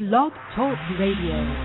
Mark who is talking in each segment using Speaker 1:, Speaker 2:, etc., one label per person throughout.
Speaker 1: Blog Talk Radio.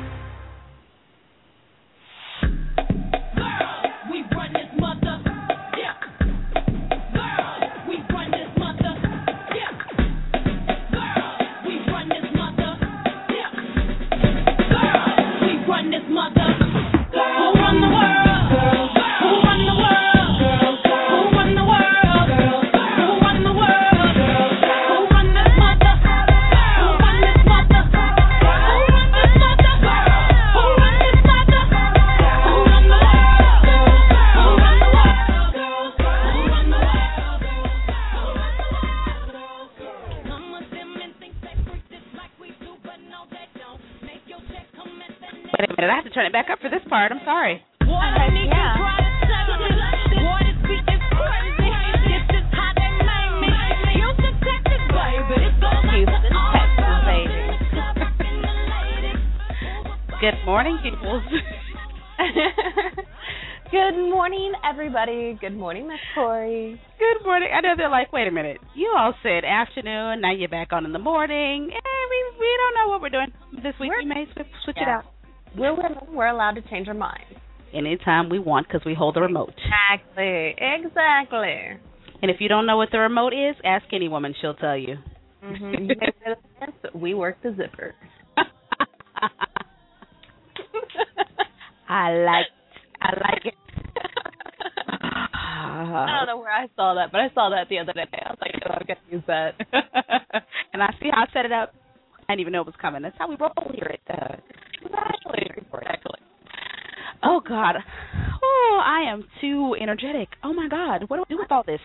Speaker 2: I have to turn it back up for this part. I'm sorry. Good morning, peoples.
Speaker 3: Good morning, everybody. Good morning, Miss Corey.
Speaker 2: Good morning. I know they're like, wait a minute. You all said afternoon. Now you're back on in the morning. We don't know what we're doing this week. We may switch it out.
Speaker 3: We're women. We're allowed to change our minds
Speaker 2: anytime we want because we hold the remote.
Speaker 3: Exactly.
Speaker 2: And if you don't know what the remote is, ask any woman. She'll tell you.
Speaker 3: Mm-hmm. We work the zipper.
Speaker 2: I like it.
Speaker 3: I don't know where I saw that, but I saw that the other day. I was like, oh, I'm going to use that.
Speaker 2: And I see how I set it up. I didn't even know it was coming. That's how we roll here at Exactly. Oh, God. Oh, I am too energetic. Oh, my God. What do I do with all this?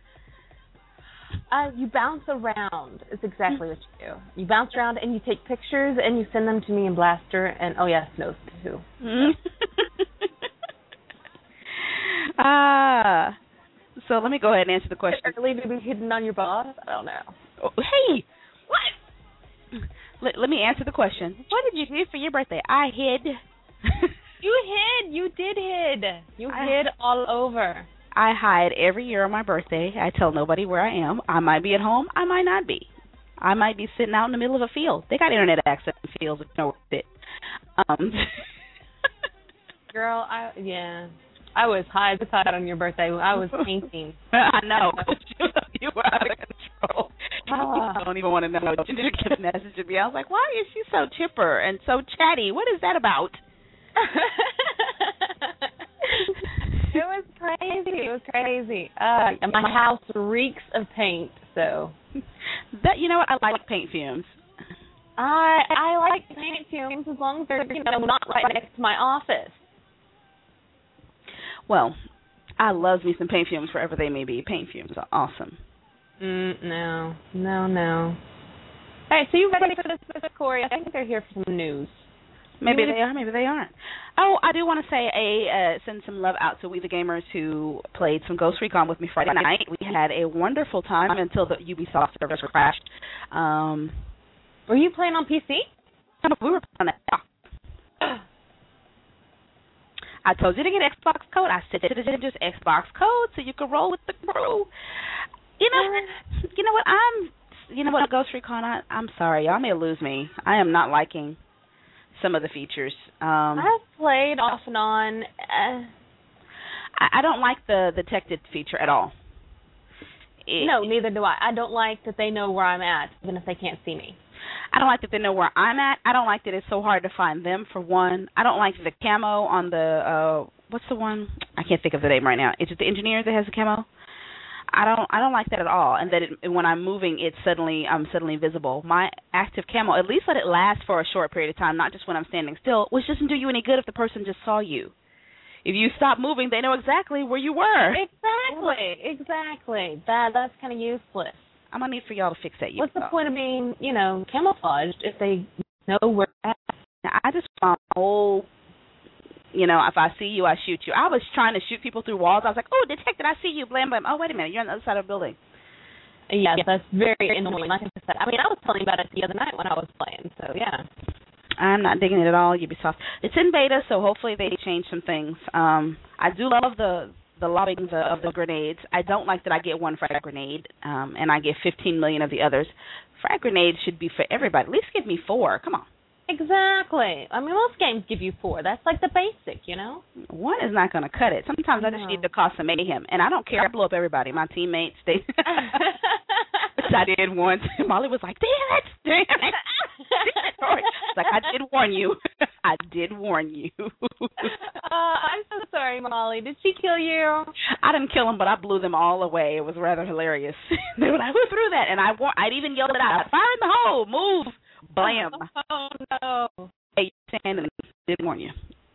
Speaker 3: You bounce around is exactly what you do. You bounce around and you take pictures and you send them to me in Blaster and, oh, yes, Snows, too.
Speaker 2: So let me go ahead and answer the question.
Speaker 3: Is it early to be hidden on your boss? I don't know.
Speaker 2: Oh, hey, what? Let me answer the question. What did you do for your birthday? I hid.
Speaker 3: You did hid. You hid all over.
Speaker 2: I hide every year on my birthday. I tell nobody where I am. I might be at home. I might not be. I might be sitting out in the middle of a field. They got internet access in fields if you know where to sit.
Speaker 3: Girl, I was high as a kite on your birthday. I was painting.
Speaker 2: I know. You were out of control. You don't even want to know. She did get a message to me. I was like, why is she so chipper and so chatty? What is that about?
Speaker 3: It was crazy. My house reeks of paint, so.
Speaker 2: You know what? I like paint fumes.
Speaker 3: I like paint fumes as long as they're, not right next to my office.
Speaker 2: Well, I love me some paint fumes wherever they may be. Paint fumes are awesome.
Speaker 3: No. Hey, so you ready for this, Corey? I think they're here for some news.
Speaker 2: Maybe they are, maybe they aren't. Oh, I do want to say send some love out to We the Gamers who played some Ghost Recon with me Friday night. We had a wonderful time until the Ubisoft servers crashed.
Speaker 3: Were you playing on PC?
Speaker 2: We were playing on that. I told you to get Xbox code. I said it just Xbox code so you can roll with the crew. You know what, Ghost Recon, I'm sorry. Y'all may lose me. I am not liking some of the features.
Speaker 3: I've played off and on.
Speaker 2: I don't like the detected feature at all.
Speaker 3: No, neither do I. I don't like that they know where I'm at, even if they can't see me.
Speaker 2: I don't like that they know where I'm at. I don't like that it's so hard to find them, for one. I don't like the camo on the, what's the one? I can't think of the name right now. Is it the engineer that has the camo? I don't like that at all. And that when I'm moving, I'm suddenly visible. My active camo, at least let it last for a short period of time, not just when I'm standing still, which doesn't do you any good if the person just saw you. If you stop moving, they know exactly where you were.
Speaker 3: Exactly. That's kind of useless.
Speaker 2: I'm going to need for y'all to fix that.
Speaker 3: What's the point of being, camouflaged if they know where you're at?
Speaker 2: I just found whole, if I see you, I shoot you. I was trying to shoot people through walls. I was like, oh, detected, I see you, blam, blam. Oh, wait a minute, you're on the other side of the building.
Speaker 3: Yes, that's very annoying. Like I said, I was telling you about it the other night when I was playing, so yeah.
Speaker 2: I'm not digging it at all, Ubisoft. It's in beta, so hopefully they change some things. I do love the the lobbing of the grenades. I don't like that I get one frag grenade, and I get 15 million of the others. Frag grenades should be for everybody. At least give me 4. Come on.
Speaker 3: Exactly. I mean, most games give you 4. That's like the basic, you know?
Speaker 2: One is not going to cut it. Sometimes I just need to cause some mayhem, and I don't care. I blow up everybody. My teammates, they. Which I did once. Molly was like, damn it. It's like, I did warn you. I did warn you.
Speaker 3: I'm so sorry, Molly. Did she kill you?
Speaker 2: I didn't kill them, but I blew them all away. It was rather hilarious. They were like, who threw that? And I'd even yelled it out. Fire in the hole. Move. Blam.
Speaker 3: Oh, no.
Speaker 2: Hey, Shannon did warn you.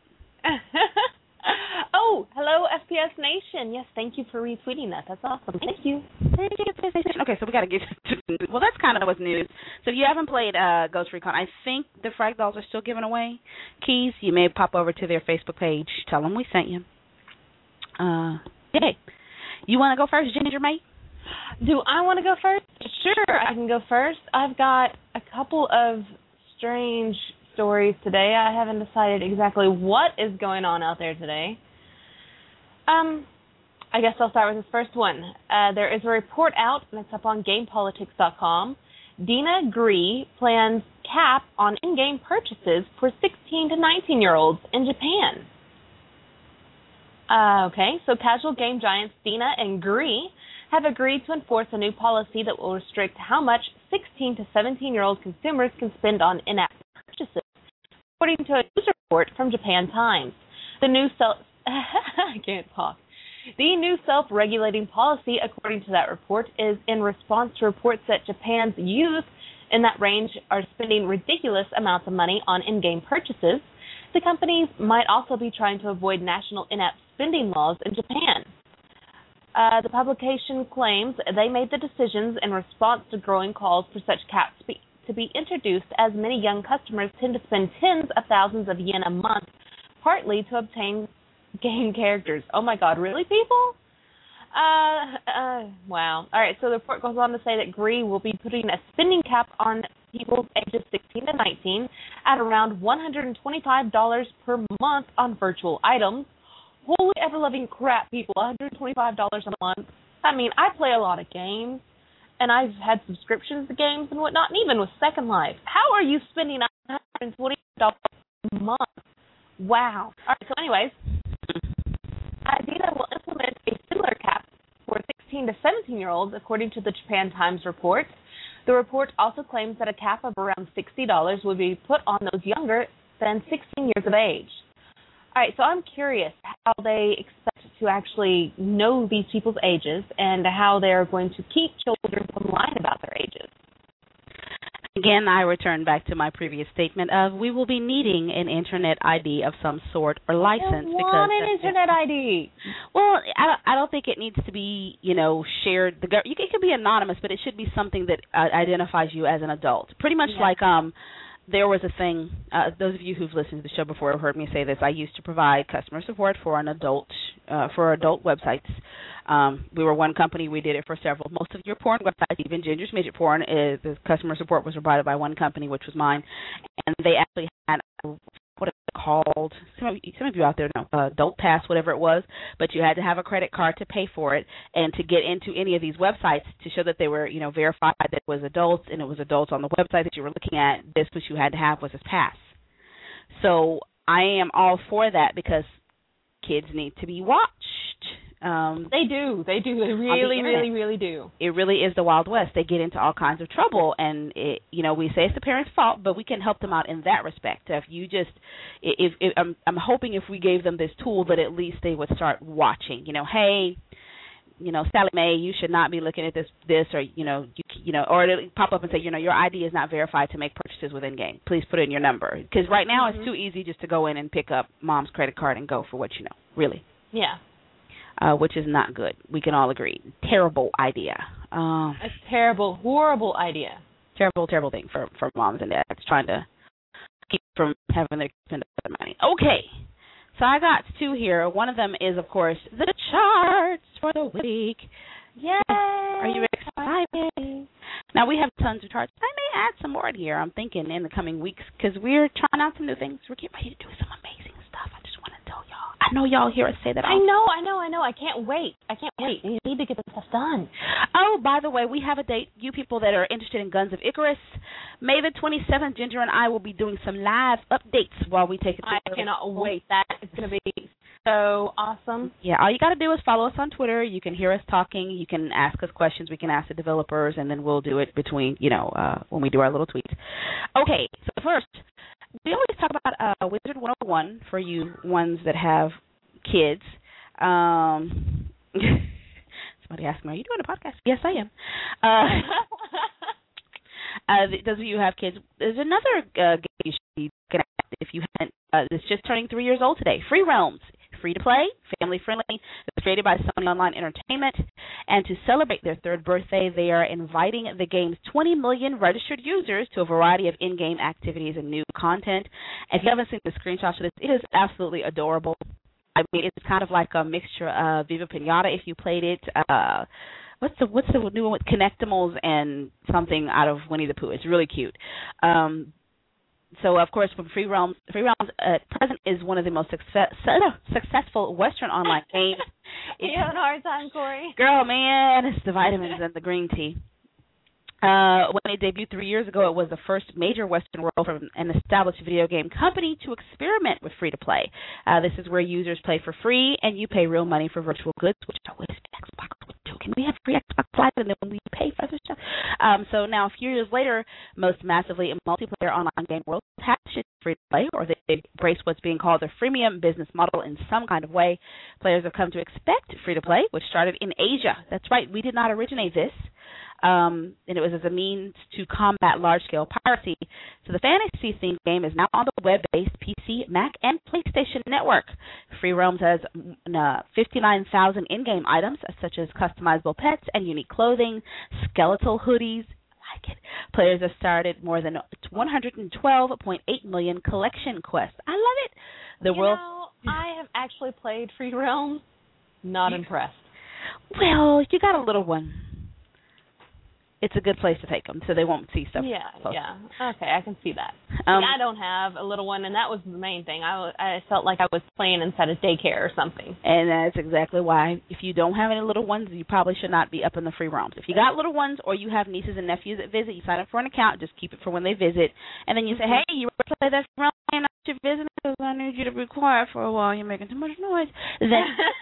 Speaker 3: Oh, hello, FPS Nation. Yes, thank you for retweeting that. That's awesome. Thank you.
Speaker 2: Okay, so we got to get to, well, that's kind of what's news. So if you haven't played Ghost Recon, I think the Frag Dolls are still giving away keys. You may pop over to their Facebook page. Tell them we sent you. Hey, you want to go first, Ginger May?
Speaker 3: Do I want to go first? Sure, I can go first. I've got a couple of strange stories today. I haven't decided exactly what is going on out there today. I guess I'll start with this first one. There is a report out, and it's up on GamePolitics.com. Dina Gree plans cap on in-game purchases for 16 to 19-year-olds in Japan. Okay, so casual game giants Dina and Gree have agreed to enforce a new policy that will restrict how much 16 to 17-year-old consumers can spend on in-app purchases, according to a news report from Japan Times. The new I can't talk. The new self-regulating policy, according to that report, is in response to reports that Japan's youth in that range are spending ridiculous amounts of money on in-game purchases. The companies might also be trying to avoid national in-app spending laws in Japan. The publication claims they made the decisions in response to growing calls for such caps to be introduced, as many young customers tend to spend tens of thousands of yen a month, partly to obtain game characters. Oh my God, really, people? Wow. All right, so the report goes on to say that Gree will be putting a spending cap on people ages 16 to 19 at around $125 per month on virtual items. Holy ever-loving crap, people, $125 a month. I mean, I play a lot of games, and I've had subscriptions to games and whatnot, and even with Second Life. How are you spending $120 a month? Wow. All right, so anyways, Dina will implement a similar cap for 16 to 17-year-olds, according to the Japan Times report. The report also claims that a cap of around $60 will be put on those younger than 16 years of age. All right, so I'm curious how they expect to actually know these people's ages and how they're going to keep children from lying about their ages.
Speaker 2: Again, I return back to my previous statement of we will be needing an Internet ID of some sort or license.
Speaker 3: I want an Internet ID.
Speaker 2: Well, I don't think it needs to be, shared. It could be anonymous, but it should be something that identifies you as an adult. Pretty much like there was a thing, those of you who've listened to the show before have heard me say this. I used to provide customer support for adult websites. We were one company. We did it for several. Most of your porn websites, even Ginger's Midget Porn, the customer support was provided by one company, which was mine. And they actually had, what is it called? Some of you out there know, Adult Pass, whatever it was. But you had to have a credit card to pay for it and to get into any of these websites to show that they were, verified that it was adults and it was adults on the website that you were looking at. This, what you had to have was this pass. So I am all for that because kids need to be watched.
Speaker 3: They do. They really do.
Speaker 2: It really is the Wild West. They get into all kinds of trouble, and we say it's the parents' fault, but we can help them out in that respect. I'm hoping if we gave them this tool, that at least they would start watching. Hey, Sally Mae, you should not be looking at this, or or it'll pop up and say, your ID is not verified to make purchases within game. Please put in your number, because right now it's too easy just to go in and pick up mom's credit card and go for what you know. Really.
Speaker 3: Yeah.
Speaker 2: Which is not good. We can all agree. Terrible idea.
Speaker 3: A terrible, horrible idea.
Speaker 2: Terrible, terrible thing for moms and dads trying to keep from having to spend money. Okay. So I got two here. One of them is, of course, the charts for the week.
Speaker 3: Yay!
Speaker 2: Are you excited? Now, we have tons of charts. I may add some more here, I'm thinking, in the coming weeks, because we're trying out some new things. We're getting ready to do some amazing stuff. I just want to tell y'all. I I know y'all hear us say that.
Speaker 3: I know. I can't wait. We need to get this stuff done.
Speaker 2: Oh, by the way, we have a date. You people that are interested in Guns of Icarus, May the 27th, Ginger and I will be doing some live updates while we take it.
Speaker 3: I cannot wait. That is going to be so awesome.
Speaker 2: Yeah, all you got to do is follow us on Twitter. You can hear us talking. You can ask us questions. We can ask the developers, and then we'll do it between, when we do our little tweets. Okay, so first, we always talk about Wizard 101 for you ones that have kids. Somebody asked me, are you doing a podcast? Yes, I am. Those of you who have kids, there's another game you should be looking at if you haven't. It's just turning 3 years old today. Free Realms. Free to play, family friendly. It was created by Sony Online Entertainment, and to celebrate their 3rd birthday, they are inviting the game's 20 million registered users to a variety of in-game activities and new content. If you haven't seen the screenshots of this, it is absolutely adorable. I mean, it's kind of like a mixture of Viva Pinata if you played it. What's the new one with Connectimals and something out of Winnie the Pooh? It's really cute. So, of course, from Free Realms at present is one of the most successful Western online games.
Speaker 3: You having a hard time, Corey?
Speaker 2: Girl, man, it's the vitamins and the green tea. When it debuted 3 years ago, it was the first major Western world from an established video game company to experiment with free-to-play. This is where users play for free, and you pay real money for virtual goods, which I wish Xbox would do. Can we have free Xbox Live and then we pay for other stuff? So now, a few years later, most massively multiplayer online game worlds have shifted free-to-play, or they embrace what's being called the freemium business model in some kind of way. Players have come to expect free-to-play, which started in Asia. That's right, we did not originate this. And it was as a means to combat large-scale piracy. So the fantasy-themed game is now on the web-based PC, Mac, and PlayStation network. Free Realms has 59,000 in-game items, such as customizable pets and unique clothing, skeletal hoodies. I like it. Players have started more than 112.8 million collection quests. I love it.
Speaker 3: I have actually played Free Realms. Not impressed.
Speaker 2: Well, you got a little one. It's a good place to take them so they won't see stuff.
Speaker 3: Yeah. Okay, I can see that. I don't have a little one, and that was the main thing. I felt like I was playing inside a daycare or something.
Speaker 2: And that's exactly why. If you don't have any little ones, you probably should not be up in the Free Realms. If you got little ones or you have nieces and nephews that visit, you sign up for an account, just keep it for when they visit, and then you say, hey, you want to play that Free Realms? I'm not your visitor because I need you to be quiet for a while. You're making too much noise. Then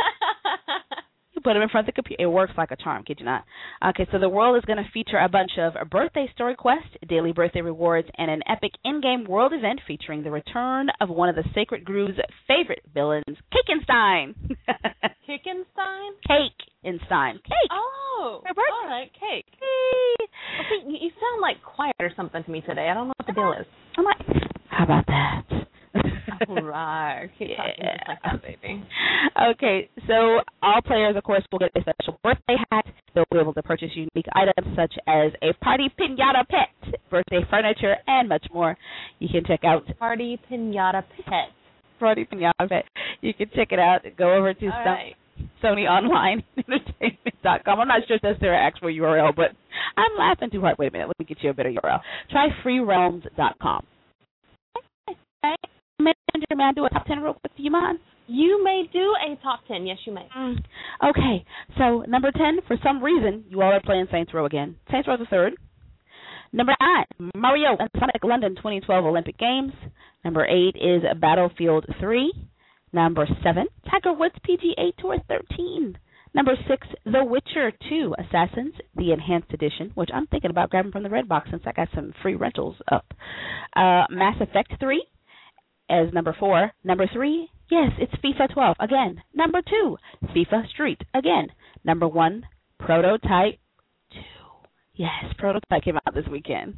Speaker 2: put them in front of the computer. It works like a charm, kid you not. Okay, so the world is going to feature a bunch of birthday story quests, daily birthday rewards, and an epic in-game world event featuring the return of one of the Sacred Groove's favorite villains, Cakenstein.
Speaker 3: Cakenstein?
Speaker 2: Cakenstein. Cake.
Speaker 3: Oh, all right, cake.
Speaker 2: Hey.
Speaker 3: Okay, you sound like quiet or something to me today. I don't know what the deal is.
Speaker 2: I'm like, how about that?
Speaker 3: All right. Keep talking just like that, baby.
Speaker 2: Okay, so all players, of course, will get a special birthday hat. They'll be able to purchase unique items such as a party pinata pet, birthday furniture, and much more. You can check out
Speaker 3: Party Pinata Pet.
Speaker 2: Party Pinata Pet. You can check it out. Go over to Sony Online Entertainment.com. I'm not sure if that's their actual URL, but I'm laughing too hard. Wait a minute. Let me get you a better URL. Try freerealms.com. Okay. May I do a top 10 real quick? Do you mind?
Speaker 3: You may do a top 10. Yes, you may.
Speaker 2: Okay. So, number 10, for some reason, you all are playing Saints Row again. Saints Row the third. Number 9, Mario and Sonic London 2012 Olympic Games. Number 8 is Battlefield 3. Number 7, Tiger Woods PGA Tour 13. Number 6, The Witcher 2 Assassins, the Enhanced Edition, which I'm thinking about grabbing from the Redbox since I got some free rentals up. Mass Effect 3. As number 4. Number 3, yes, it's FIFA 12 again. Number 2, FIFA Street again. Number 1, Prototype 2. Yes, Prototype came out this weekend.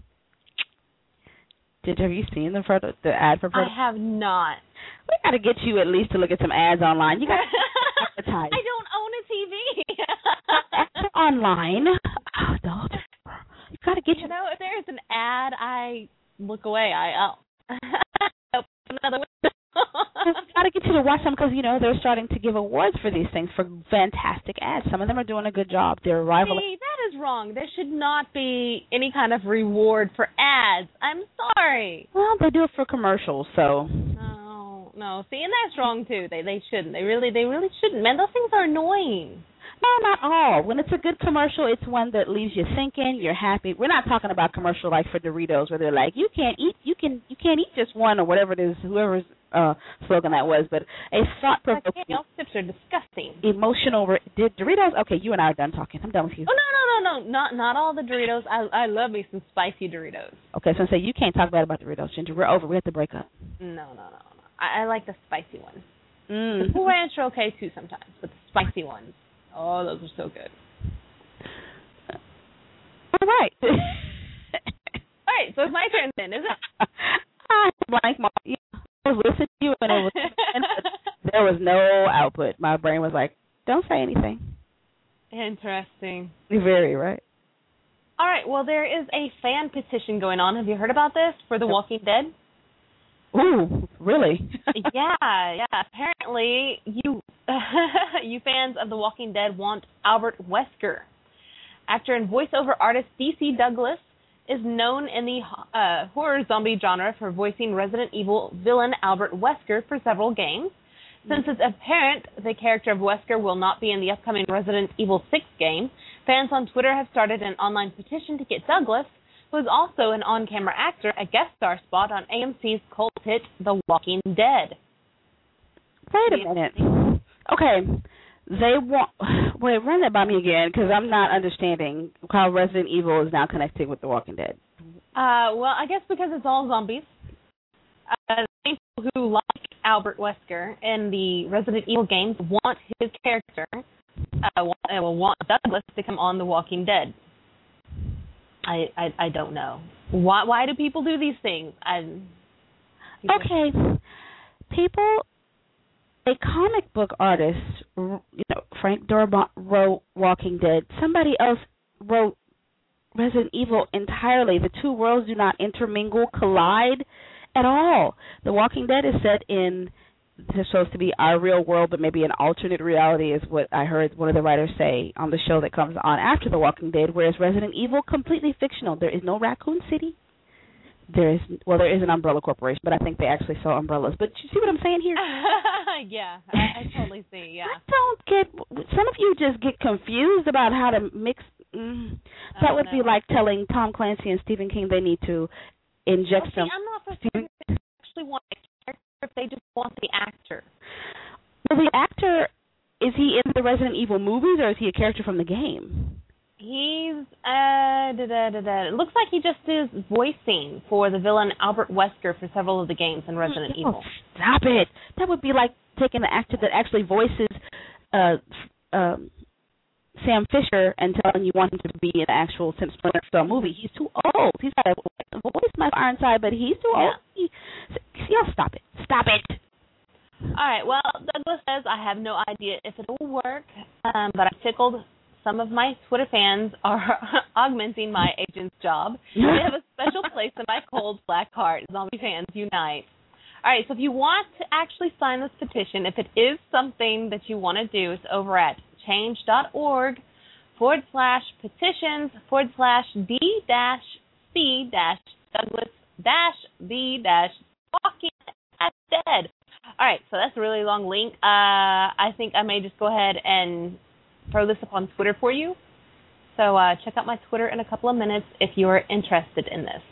Speaker 2: Have you seen the ad for Prototype?
Speaker 3: I have not.
Speaker 2: We got to get you at least to look at some ads online. You got to advertise.
Speaker 3: I don't own a TV.
Speaker 2: Ads online. Oh, don't. You got to get
Speaker 3: you know, if there's an ad, I look away. I'll open another window.
Speaker 2: I've got to get you to watch them because, you know, they're starting to give awards for these things for fantastic ads. Some of them are doing a good job. They're rivaling.
Speaker 3: See, that is wrong. There should not be any kind of reward for ads. I'm sorry.
Speaker 2: Well, they do it for commercials, so.
Speaker 3: No. no. See, and that's wrong too. They shouldn't. They really shouldn't. Man, those things are annoying.
Speaker 2: No, not all. When it's a good commercial, it's one that leaves you thinking. You're happy. We're not talking about commercial like for Doritos where they're like, you can't eat just one or whatever it is, whoever's slogan that was. But a thought-provoking,
Speaker 3: Y'all chips are disgusting.
Speaker 2: Emotional. Did Doritos? Okay, you and I are done talking. I'm done with you.
Speaker 3: Oh no. Not all the Doritos. I love me some spicy Doritos.
Speaker 2: Okay, so I say you can't talk bad about Doritos, Ginger. We're over. We have to break up.
Speaker 3: No. I like the spicy ones.
Speaker 2: Mm.
Speaker 3: The Cool Ranch are okay too sometimes, but the spicy ones. Oh, those are so good.
Speaker 2: All right.
Speaker 3: All right, so it's my turn then, is it?
Speaker 2: I blank my. I was listening to you, and there was no output. My brain was like, "Don't say anything."
Speaker 3: Interesting.
Speaker 2: Very right.
Speaker 3: All right. Well, there is a fan petition going on. Have you heard about this for The Walking Dead?
Speaker 2: Ooh, really?
Speaker 3: Yeah. Apparently, you fans of The Walking Dead want Albert Wesker. Actor and voiceover artist D.C. Douglas is known in the horror zombie genre for voicing Resident Evil villain Albert Wesker for several games. Since it's apparent the character of Wesker will not be in the upcoming Resident Evil 6 game, fans on Twitter have started an online petition to get Douglas, who is also an on-camera actor, a guest star spot on AMC's cult hit The Walking Dead.
Speaker 2: Wait a minute. Okay. Wait, run that by me again, because I'm not understanding how Resident Evil is now connected with The Walking Dead.
Speaker 3: Well, I guess because it's all zombies. People who like Albert Wesker in the Resident Evil games want his character, want Douglas to come on The Walking Dead. I don't know. Why do people do these things?
Speaker 2: Okay. People, a comic book artist, Frank Darabont wrote Walking Dead. Somebody else wrote Resident Evil entirely. The two worlds do not intermingle, collide at all. The Walking Dead is set in, it's supposed to be our real world, but maybe an alternate reality is what I heard one of the writers say on the show that comes on after The Walking Dead, whereas Resident Evil, completely fictional. There is no Raccoon City. There is an Umbrella Corporation, but I think they actually sell umbrellas. But you see what I'm saying here?
Speaker 3: Yeah, I totally see, yeah.
Speaker 2: Some of you just get confused about how to mix. That would be like telling Tom Clancy and Stephen King they need to inject some.
Speaker 3: I'm not for sure if they actually want a character, if they just want the actor.
Speaker 2: Well, the actor, is he in the Resident Evil movies, or is he a character from the game?
Speaker 3: He's, it looks like he just is voicing for the villain Albert Wesker for several of the games in Resident Evil.
Speaker 2: Stop it. That would be like taking the actor that actually voices Sam Fisher and telling you want him to be in the actual Splinter Cell movie. He's too old. He's got a voice like Ironside, but he's too old. Y'all stop it. Stop it.
Speaker 3: All right. Well, Douglas says, I have no idea if it will work, but I'm tickled. Some of my Twitter fans are augmenting my agent's job. They have a special place in my cold, black heart. Zombie fans unite. All right, so if you want to actually sign this petition, if it is something that you want to do, it's over at change.org/petitions/D-C-Douglas-the-Walking-Dead. All right, so that's a really long link. I think I may just go ahead and throw this up on Twitter for you. So check out my Twitter in a couple of minutes if you're interested in this.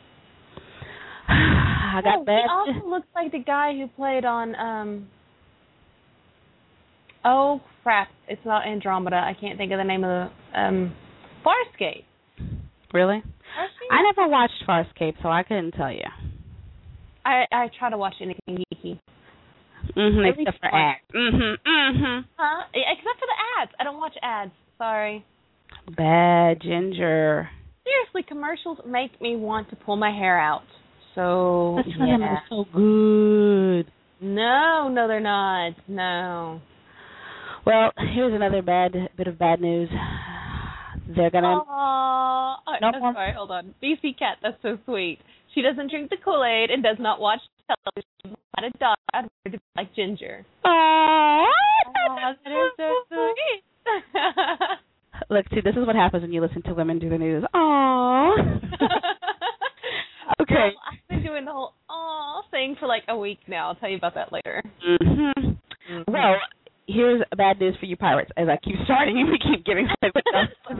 Speaker 2: I got bad.
Speaker 3: He also looks like the guy who played on, oh, crap. It's not Andromeda. I can't think of the name of the, Farscape.
Speaker 2: Really?
Speaker 3: Farscape?
Speaker 2: I never watched Farscape, so I couldn't tell you.
Speaker 3: I try to watch anything geeky.
Speaker 2: Except for ads.
Speaker 3: Huh? Except for the ads. I don't watch ads. Sorry.
Speaker 2: Bad Ginger.
Speaker 3: Seriously, commercials make me want to pull my hair out. So,
Speaker 2: that's why they're so good.
Speaker 3: No, they're not. No.
Speaker 2: Well, here's another bit of bad news. They're gonna.
Speaker 3: Sorry, hold on. BC Cat, that's so sweet. She doesn't drink the Kool-Aid and does not watch television. Had a dog. I'd rather be like Ginger.
Speaker 2: Aww.
Speaker 3: That is so sweet.
Speaker 2: Look, see, this is what happens when you listen to women do the news. Aww. Okay.
Speaker 3: Well, I've been doing doing the whole thing for like a week now. I'll tell you about that later.
Speaker 2: Mm-hmm.
Speaker 3: Mm-hmm.
Speaker 2: Well, here's bad news for you pirates, as I keep starting and we keep giving away with them.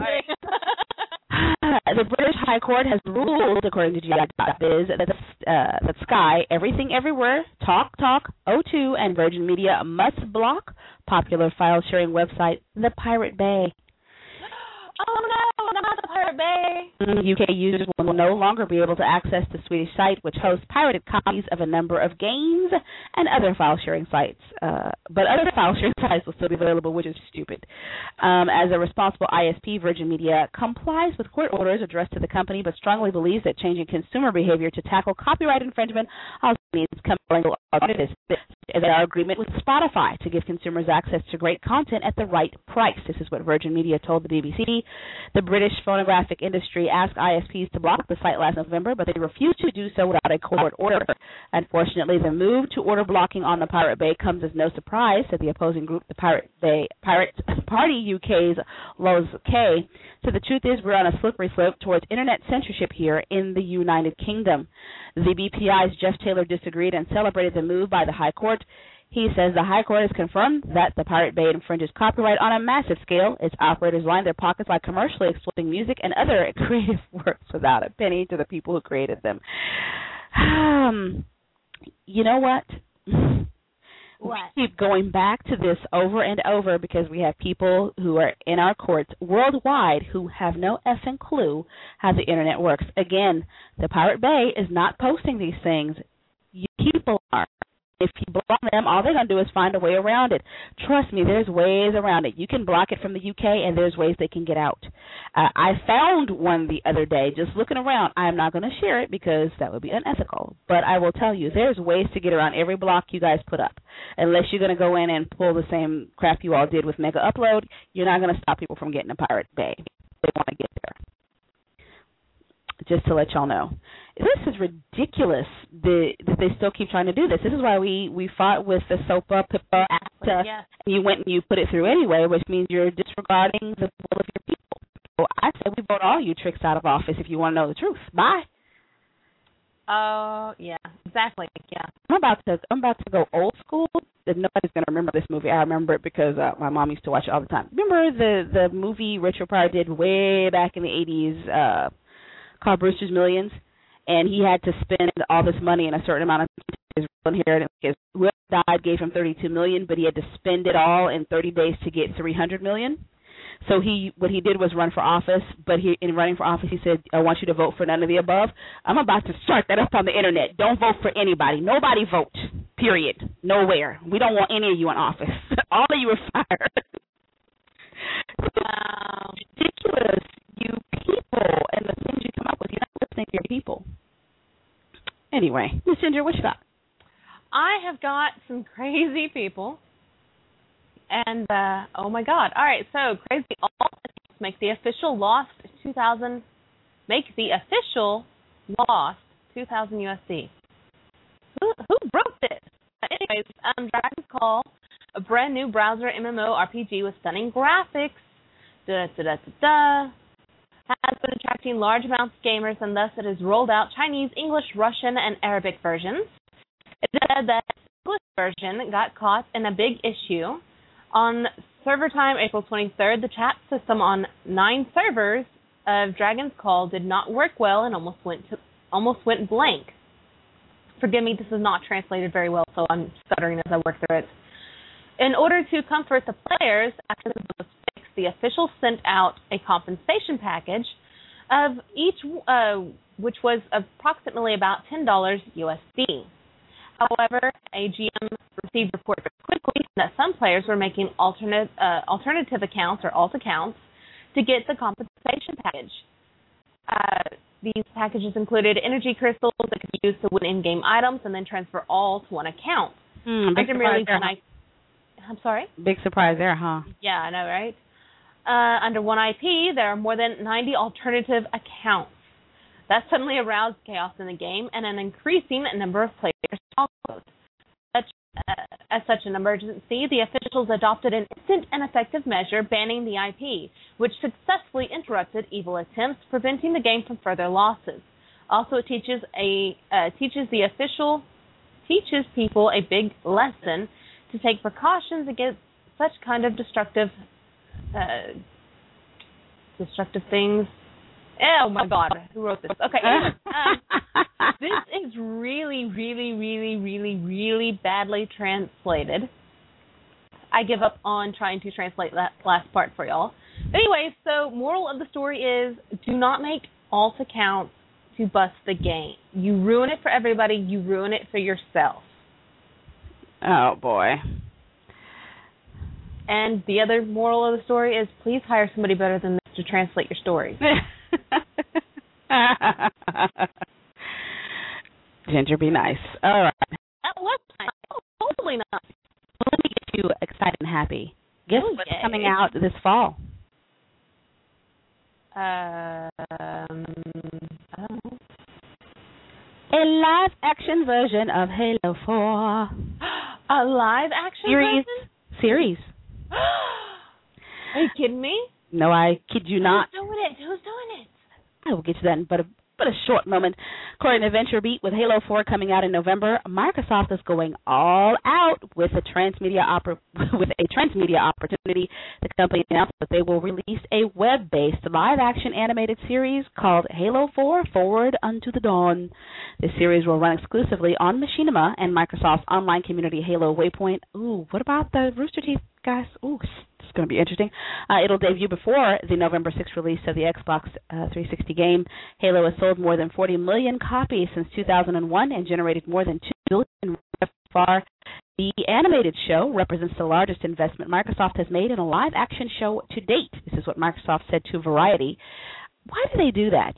Speaker 2: The British High Court has ruled, according to GI.biz, that Sky, Everything Everywhere, Talk, O2, and Virgin Media must block popular file-sharing website The Pirate Bay.
Speaker 3: Oh no, not the Pirate Bay.
Speaker 2: UK users will no longer be able to access the Swedish site, which hosts pirated copies of a number of games and other file-sharing sites. But other file-sharing sites will still be available, which is stupid. As a responsible ISP, Virgin Media complies with court orders addressed to the company, but strongly believes that changing consumer behavior to tackle copyright infringement also needs compelling alternatives. As our agreement with Spotify to give consumers access to great content at the right price. This is what Virgin Media told the BBC. The British phonographic industry asked ISPs to block the site last November, but they refused to do so without a court order. Unfortunately, the move to order blocking on the Pirate Bay comes as no surprise, said the opposing group, the Pirate Party UK's Loz K. So the truth is we're on a slippery slope towards internet censorship here in the United Kingdom. The BPI's Jeff Taylor disagreed and celebrated the move by the High Court. He says the High Court has confirmed that the Pirate Bay infringes copyright on a massive scale. Its operators line their pockets by commercially exploiting music and other creative works without a penny to the people who created them. You know what?
Speaker 3: What?
Speaker 2: We keep going back to this over and over because we have people who are in our courts worldwide who have no effing clue how the internet works. Again, the Pirate Bay is not posting these things. You people are. If you block them, all they're going to do is find a way around it. Trust me, there's ways around it. You can block it from the UK, and there's ways they can get out. I found one the other day just looking around. I'm not going to share it because that would be unethical. But I will tell you, there's ways to get around every block you guys put up. Unless you're going to go in and pull the same crap you all did with Mega Upload, you're not going to stop people from getting a Pirate Bay. They want to get there. Just to let y'all know. This is ridiculous that they still keep trying to do this. This is why we fought with the SOPA, PIPA Act, and you went and you put it through anyway, which means you're disregarding the will of your people. So I say we vote all you tricks out of office if you want to know the truth. Bye.
Speaker 3: Oh, yeah, exactly, yeah.
Speaker 2: I'm about to go old school. Nobody's going to remember this movie. I remember it because my mom used to watch it all the time. Remember the movie Richard Pryor did way back in the 80s called Brewster's Millions? And he had to spend all this money in a certain amount of his inheritance. Whoever died gave him $32 million, but he had to spend it all in 30 days to get $300 million. So what he did was run for office, but in running for office, he said, I want you to vote for none of the above. I'm about to start that up on the internet. Don't vote for anybody. Nobody vote, period. Nowhere. We don't want any of you in office. All of you are fired. Wow. Ridiculous, you people, and the things you come up with. You're not listening to your people. Anyway, Miss Ginger, what you got?
Speaker 3: I have got some crazy people. And, oh, my God. All right, so Crazy Alt make the official lost 2000 USD. Who broke this? Anyways, Dragon's Call, a brand new browser MMORPG with stunning graphics, has been attracting large amounts of gamers, and thus it has rolled out Chinese, English, Russian, and Arabic versions. It said that the English version got caught in a big issue. On server time, April 23rd, the chat system on 9 servers of Dragon's Call did not work well and almost went blank. Forgive me, this is not translated very well, so I'm stuttering as I work through it. In order to comfort the players, after the bug was fixed, the officials sent out a compensation package of each, which was approximately about $10 USD. However, AGM received reports quickly that some players were making alternative accounts or alt accounts to get the compensation package. These packages included energy crystals that could be used to win in-game items and then transfer all to one account. I'm sorry?
Speaker 2: Big surprise there, huh?
Speaker 3: Yeah, I know, right? Under one IP, there are more than 90 alternative accounts. That suddenly aroused chaos in the game and an increasing number of players followed. As such an emergency, the officials adopted an instant and effective measure banning the IP, which successfully interrupted evil attempts, preventing the game from further losses. Also, it teaches people a big lesson to take precautions against such kind of destructive things. Oh my God, who wrote this? Okay, anyway, this is really, really, really, really, really badly translated. I give up on trying to translate that last part for y'all. Anyway, so moral of the story is do not make alt accounts to bust the game. You ruin it for everybody. You ruin it for yourself.
Speaker 2: Oh, boy.
Speaker 3: And the other moral of the story is please hire somebody better than this to translate your story.
Speaker 2: Ginger, be nice. All right.
Speaker 3: That was nice. Oh, totally nice.
Speaker 2: Let me get you excited and happy. Guess what's
Speaker 3: yay.
Speaker 2: coming out this fall?
Speaker 3: I don't know.
Speaker 2: A live-action version of Halo 4.
Speaker 3: A live-action version?
Speaker 2: Series.
Speaker 3: Are you kidding me?
Speaker 2: No, I kid you not.
Speaker 3: Who's doing it?
Speaker 2: I will get to that in but a short moment. According to VentureBeat, with Halo 4 coming out in November, Microsoft is going all out with a transmedia opportunity. The company announced that they will release a web-based live-action animated series called Halo 4: Forward Unto the Dawn. This series will run exclusively on Machinima and Microsoft's online community Halo Waypoint. Ooh, what about the Rooster Teeth guys? Ooh, it's going to be interesting. It'll debut before the November 6th release of the Xbox 360 game. Halo has sold more than 40 million copies since 2001 and generated more than $2 billion so far. The animated show represents the largest investment Microsoft has made in a live-action show to date. This is what Microsoft said to Variety. Why do they do that?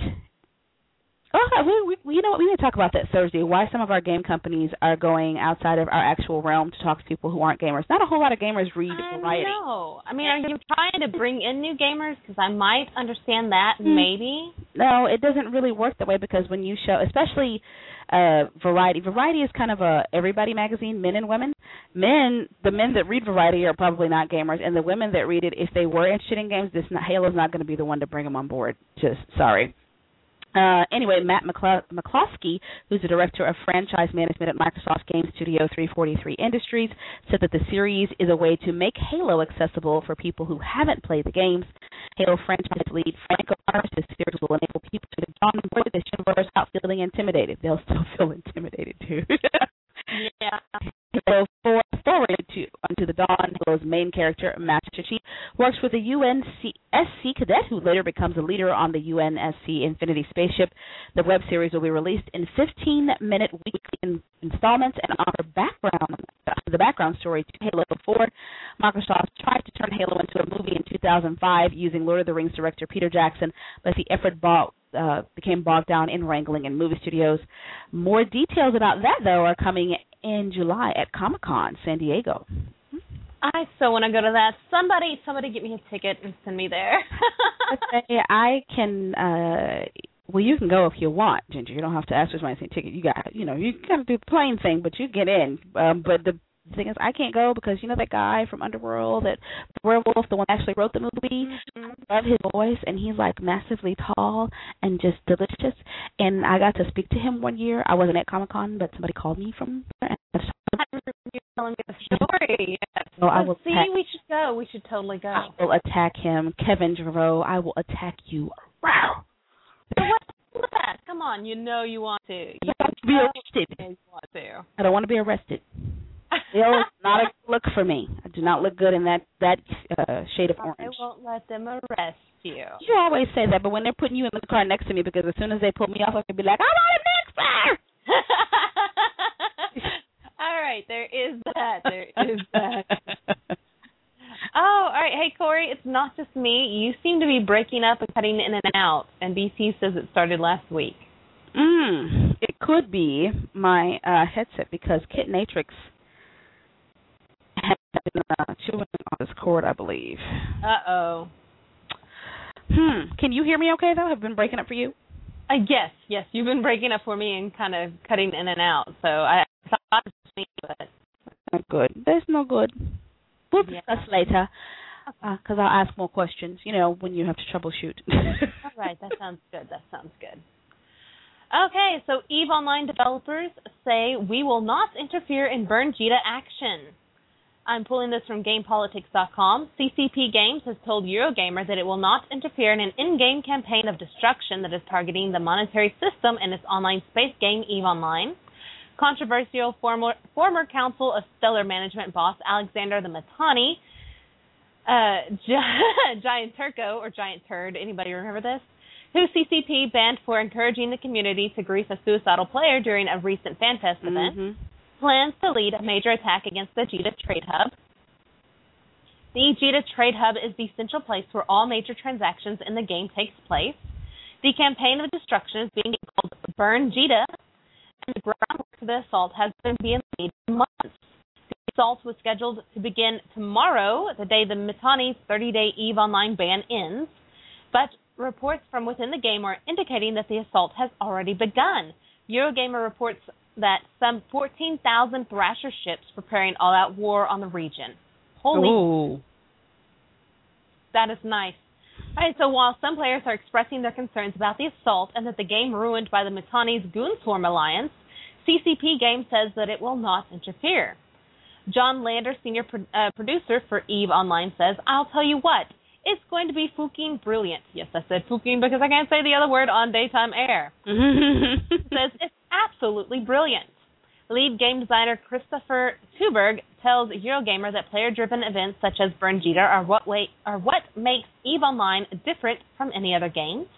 Speaker 2: Oh, you know what? We need to talk about that Thursday, why some of our game companies are going outside of our actual realm to talk to people who aren't gamers. Not a whole lot of gamers read Variety.
Speaker 3: No. I mean, are you trying to bring in new gamers? Because I might understand that, maybe.
Speaker 2: No, it doesn't really work that way because when you show, especially Variety is kind of a everybody magazine, men and women. The men that read Variety are probably not gamers, and the women that read it, if they were interested in games, Halo's not going to be the one to bring them on board. Just sorry. Anyway, Matt McCloskey, who's the director of franchise management at Microsoft Game Studio 343 Industries, said that the series is a way to make Halo accessible for people who haven't played the games. Halo franchise lead Frank O'Connor says the series will enable people to get on board this universe without feeling intimidated. They'll still feel intimidated, too.
Speaker 3: Yeah.
Speaker 2: Halo 4 Forward Unto the Dawn, Halo's main character, Master Chief, works with a UNSC cadet who later becomes a leader on the UNSC Infinity spaceship. The web series will be released in 15-minute weekly installments and offer the background story to Halo 4. Microsoft tried to turn Halo into a movie in 2005 using Lord of the Rings director Peter Jackson, but the effort became bogged down in wrangling in movie studios. More details about that, though, are coming in July at Comic-Con San Diego.
Speaker 3: I so want to go to that. Somebody get me a ticket and send me there.
Speaker 2: I can. Well, you can go if you want, Ginger. You don't have to ask for my ticket. You got to do the plane thing, but you get in. But the thing is, I can't go because you know that guy from Underworld, that werewolf, the one that actually wrote the movie. I love his voice, and he's like massively tall and just delicious. And I got to speak to him one year. I wasn't at Comic-Con, but somebody called me from there.
Speaker 3: I remember you telling me the story. Yes.
Speaker 2: So I will
Speaker 3: we should go. We should totally go.
Speaker 2: I will attack him, Kevin Giroux. I will attack you. Wow.
Speaker 3: So what's that? Come on, you know you want to. You
Speaker 2: want to be arrested.
Speaker 3: You want to.
Speaker 2: I don't want to be arrested. Still not a good look for me. I do not look good in that shade of orange.
Speaker 3: I won't let them arrest you.
Speaker 2: You always say that, but when they're putting you in the car next to me, because as soon as they pull me off, I can be like, I'm on an expert!
Speaker 3: All right, there is that. There is that. Oh, all right. Hey, Corey, it's not just me. You seem to be breaking up and cutting in and out, and BC says it started last week.
Speaker 2: It could be my headset because Kit Natrix has been chewing on this cord, I believe.
Speaker 3: Uh-oh.
Speaker 2: Can you hear me okay, though? Have I been breaking up for you?
Speaker 3: Yes. You've been breaking up for me and kind of cutting in and out. So I thought it was me, but...
Speaker 2: No good. There's no good. We'll discuss later because I'll ask more questions, when you have to troubleshoot.
Speaker 3: All right. That sounds good. Okay, so EVE Online developers say we will not interfere in Burn Jita action. I'm pulling this from GamePolitics.com. CCP Games has told Eurogamer that it will not interfere in an in-game campaign of destruction that is targeting the monetary system in its online space game EVE Online. Controversial former Council of Stellar Management boss Alexander the Mittani, Giant Turco, or Giant Turd, anybody remember this? Who CCP banned for encouraging the community to grief a suicidal player during a recent FanFest event, plans to lead a major attack against the Jita Trade Hub. The Jita Trade Hub is the central place where all major transactions in the game takes place. The campaign of destruction is being called Burn Jita, and the groundwork for the assault has been being laid for months. The assault was scheduled to begin tomorrow, the day the Mittani's 30-day EVE Online ban ends, but reports from within the game are indicating that the assault has already begun. Eurogamer reports that some 14,000 Thrasher ships preparing all-out war on the region. Holy.
Speaker 2: Ooh.
Speaker 3: That is nice. All right, so while some players are expressing their concerns about the assault and that the game ruined by the Mittani's Goonswarm alliance, CCP Games says that it will not interfere. John Lander, senior producer for EVE Online, says, "I'll tell you what, it's going to be fucking brilliant." Yes, I said fucking because I can't say the other word on daytime air. Says it's absolutely brilliant. Lead game designer Christopher Tuberg tells Eurogamer that player-driven events such as Burn Jita are what makes EVE Online different from any other game.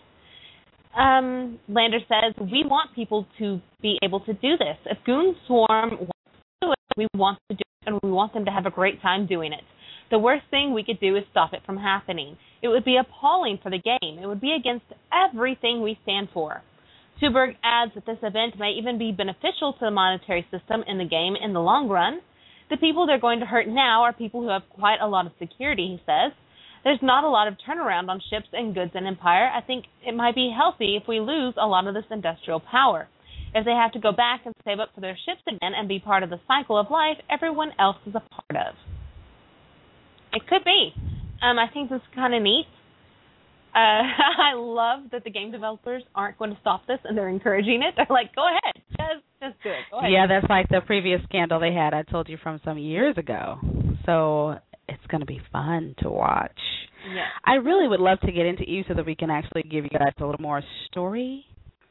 Speaker 3: Lander says, "We want people to be able to do this. If Goonswarm wants to do it, we want to do it, and we want them to have a great time doing it. The worst thing we could do is stop it from happening. It would be appalling for the game. It would be against everything we stand for." Tuberg adds that this event may even be beneficial to the monetary system in the game in the long run. The people they're going to hurt now are people who have quite a lot of security, he says. There's not a lot of turnaround on ships and goods in Empire. I think it might be healthy if we lose a lot of this industrial power. If they have to go back and save up for their ships again and be part of the cycle of life everyone else is a part of. It could be. I think this is kind of neat. I love that the game developers aren't going to stop this and they're encouraging it. They're like, go ahead, just do it. Go ahead.
Speaker 2: Yeah, that's like the previous scandal they had, I told you, from some years ago. So it's going to be fun to watch.
Speaker 3: Yeah.
Speaker 2: I really would love to get into EVE so that we can actually give you guys a little more story.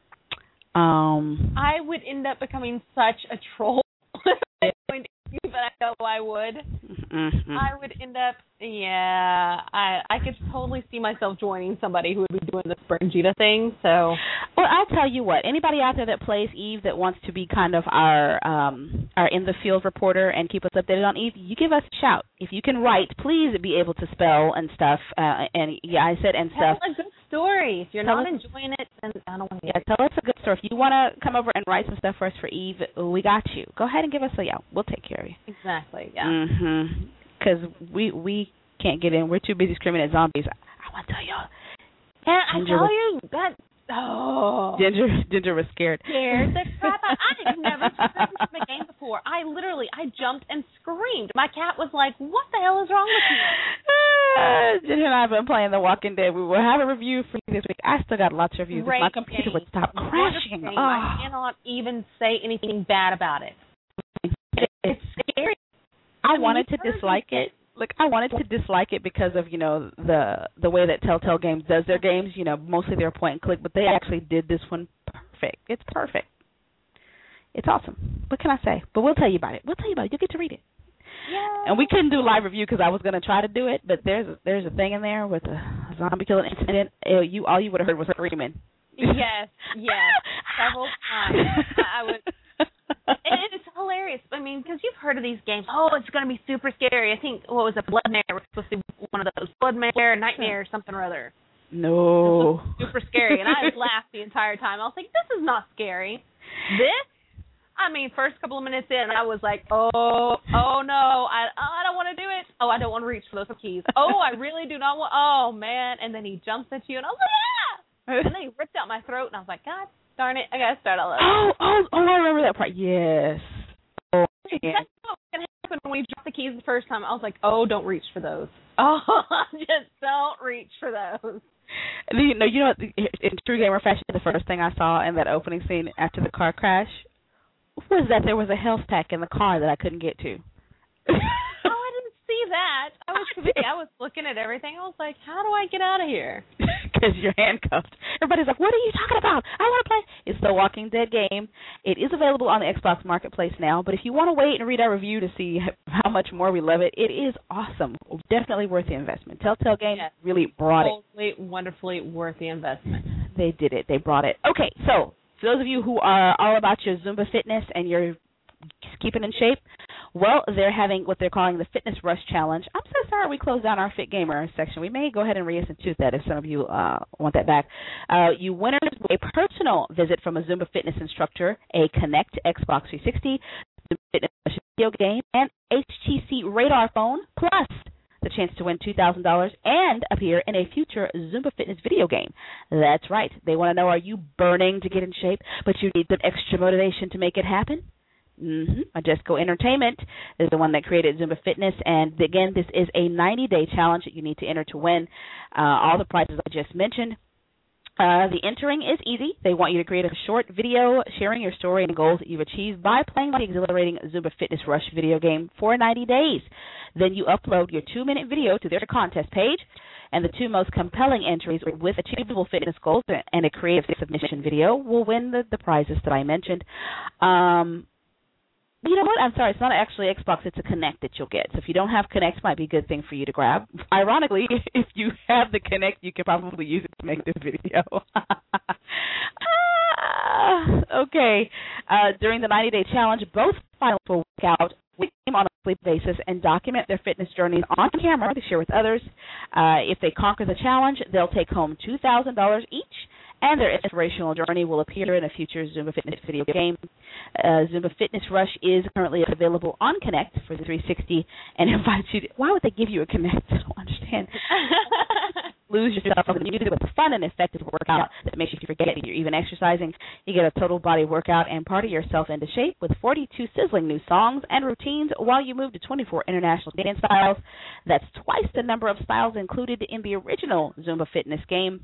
Speaker 3: I would end up becoming such a troll. But I know I would. I would end up, I could totally see myself joining somebody who would be doing this Burn Jita thing. So,
Speaker 2: well, I'll tell you what. Anybody out there that plays EVE that wants to be kind of our in the field reporter and keep us updated on EVE, you give us a shout. If you can write, please be able to spell and stuff. And yeah, I said and stuff.
Speaker 3: Tell a good story. If you're not enjoying it, then I don't want to.
Speaker 2: Yeah, tell us a good story. If you want to come over and write some stuff for us for EVE, we got you. Go ahead and give us a yell. We'll take care of you.
Speaker 3: Exactly. Yeah.
Speaker 2: Because we can't get in. We're too busy screaming at zombies. I want to tell y'all.
Speaker 3: Yeah, I tell you that. Oh.
Speaker 2: Ginger was scared.
Speaker 3: Scared the crap out. I've never screamed from a game before. I jumped and screamed. My cat was like, "What the hell is wrong with you?"
Speaker 2: Ginger and I have been playing The Walking Dead. We will have a review for you this week. I still got lots of reviews.
Speaker 3: Great
Speaker 2: My computer would stop crashing. Oh.
Speaker 3: I cannot even say anything bad about it. It's scary.
Speaker 2: I wanted to dislike it. Look, I wanted to dislike it because of, the way that Telltale Games does their games. Mostly they're point and click, but they actually did this one perfect. It's perfect. It's awesome. What can I say? But we'll tell you about it. You'll get to read it.
Speaker 3: Yeah.
Speaker 2: And we couldn't do live review because I was going to try to do it, but there's a thing in there with a zombie killing incident. All you would have heard was screaming.
Speaker 3: Yes. Several times. I would. And it's hilarious. I mean, because you've heard of these games. Oh, it's going to be super scary. I think, what was it, Bloodmare was supposed to be one of those. Bloodmare, Nightmare, something or other.
Speaker 2: No.
Speaker 3: Super scary. And I laughed the entire time. I was like, this is not scary. First couple of minutes in, I was like, oh no, I don't want to do it. Oh, I don't want to reach for those keys. Oh, I really do not want. Oh, man. And then he jumps at you, and I was like, yeah. And then he ripped out my throat, and I was like, God darn it, I got to start all over.
Speaker 2: Oh, I remember that part. Yes. Oh, yeah.
Speaker 3: That's what was going to happen when we dropped the keys the first time. I was like, oh, don't reach for those. Oh, just don't reach for those.
Speaker 2: You know, in true gamer fashion, the first thing I saw in that opening scene after the car crash was that there was a health pack in the car that I couldn't get to.
Speaker 3: Oh, I didn't see that. I was looking at everything. I was like, how do I get out of here?
Speaker 2: Because you're handcuffed. Everybody's like, what are you talking about? I want to play. It's the Walking Dead game. It is available on the Xbox Marketplace now, but if you want to wait and read our review to see how much more we love it, it is awesome. Definitely worth the investment. Telltale Games really brought it.
Speaker 3: Wonderfully worth the investment.
Speaker 2: They did it. They brought it. Okay, so for those of you who are all about your Zumba fitness and you're keeping in shape, well, they're having what they're calling the Fitness Rush Challenge. I'm so sorry we closed down our Fit Gamer section. We may go ahead and reinstitute that if some of you want that back. You winners a personal visit from a Zumba fitness instructor, a Kinect Xbox 360, Zumba Fitness Rush video game, and HTC Radar phone, plus the chance to win $2,000 and appear in a future Zumba Fitness video game. That's right. They want to know, are you burning to get in shape, but you need some extra motivation to make it happen? Majesco Entertainment is the one that created Zumba Fitness, and again, this is a 90-day challenge that you need to enter to win all the prizes I just mentioned. The entering is easy. They want you to create a short video sharing your story and goals that you've achieved by playing the exhilarating Zumba Fitness Rush video game for 90 days. Then you upload your 2-minute video to their contest page, and the two most compelling entries with achievable fitness goals and a creative submission video will win the prizes that I mentioned. You know what? I'm sorry. It's not actually Xbox. It's a Kinect that you'll get. So if you don't have Kinect, it might be a good thing for you to grab. Ironically, if you have the Kinect, you can probably use it to make this video. Okay. During the 90-day challenge, both finalists will work out with them on a weekly basis and document their fitness journeys on camera to share with others. If they conquer the challenge, they'll take home $2,000 each, and their inspirational journey will appear in a future Zumba Fitness video game. Zumba Fitness Rush is currently available on Kinect for the 360 and invites you to... Why would they give you a Kinect? I don't understand. Lose yourself in the music with a fun and effective workout that makes you forget that you're even exercising. You get a total body workout and party yourself into shape with 42 sizzling new songs and routines while you move to 24 international dance styles. That's twice the number of styles included in the original Zumba Fitness game.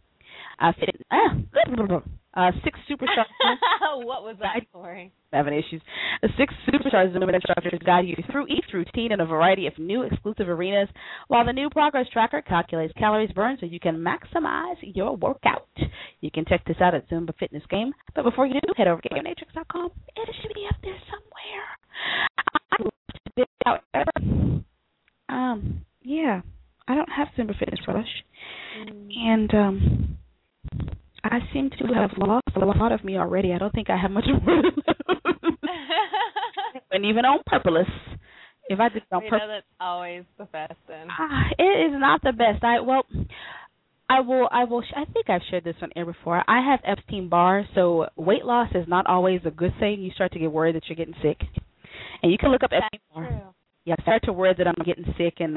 Speaker 2: 6 superstars.
Speaker 3: What was that, Corey?
Speaker 2: Having issues. 6 superstars Zumba instructors guide you through each routine in a variety of new exclusive arenas, while the new progress tracker calculates calories burned so you can maximize your workout. You can check this out at Zumba Fitness Game, but before you do, head over to GameMatrix.com. It should be up there somewhere. I love to dig out ever. Yeah, I don't have Zumba Fitness Rush, and I seem to have lost a lot of me already. I don't think I have much more to lose. And even on purpose. If I did it on purpose.
Speaker 3: That's always the best then.
Speaker 2: It is not the best. I think I've shared this on air before. I have Epstein-Barr, so weight loss is not always a good thing. You start to get worried that you're getting sick. And you can look up Epstein-Barr. Yeah, I start to worry that I'm getting sick and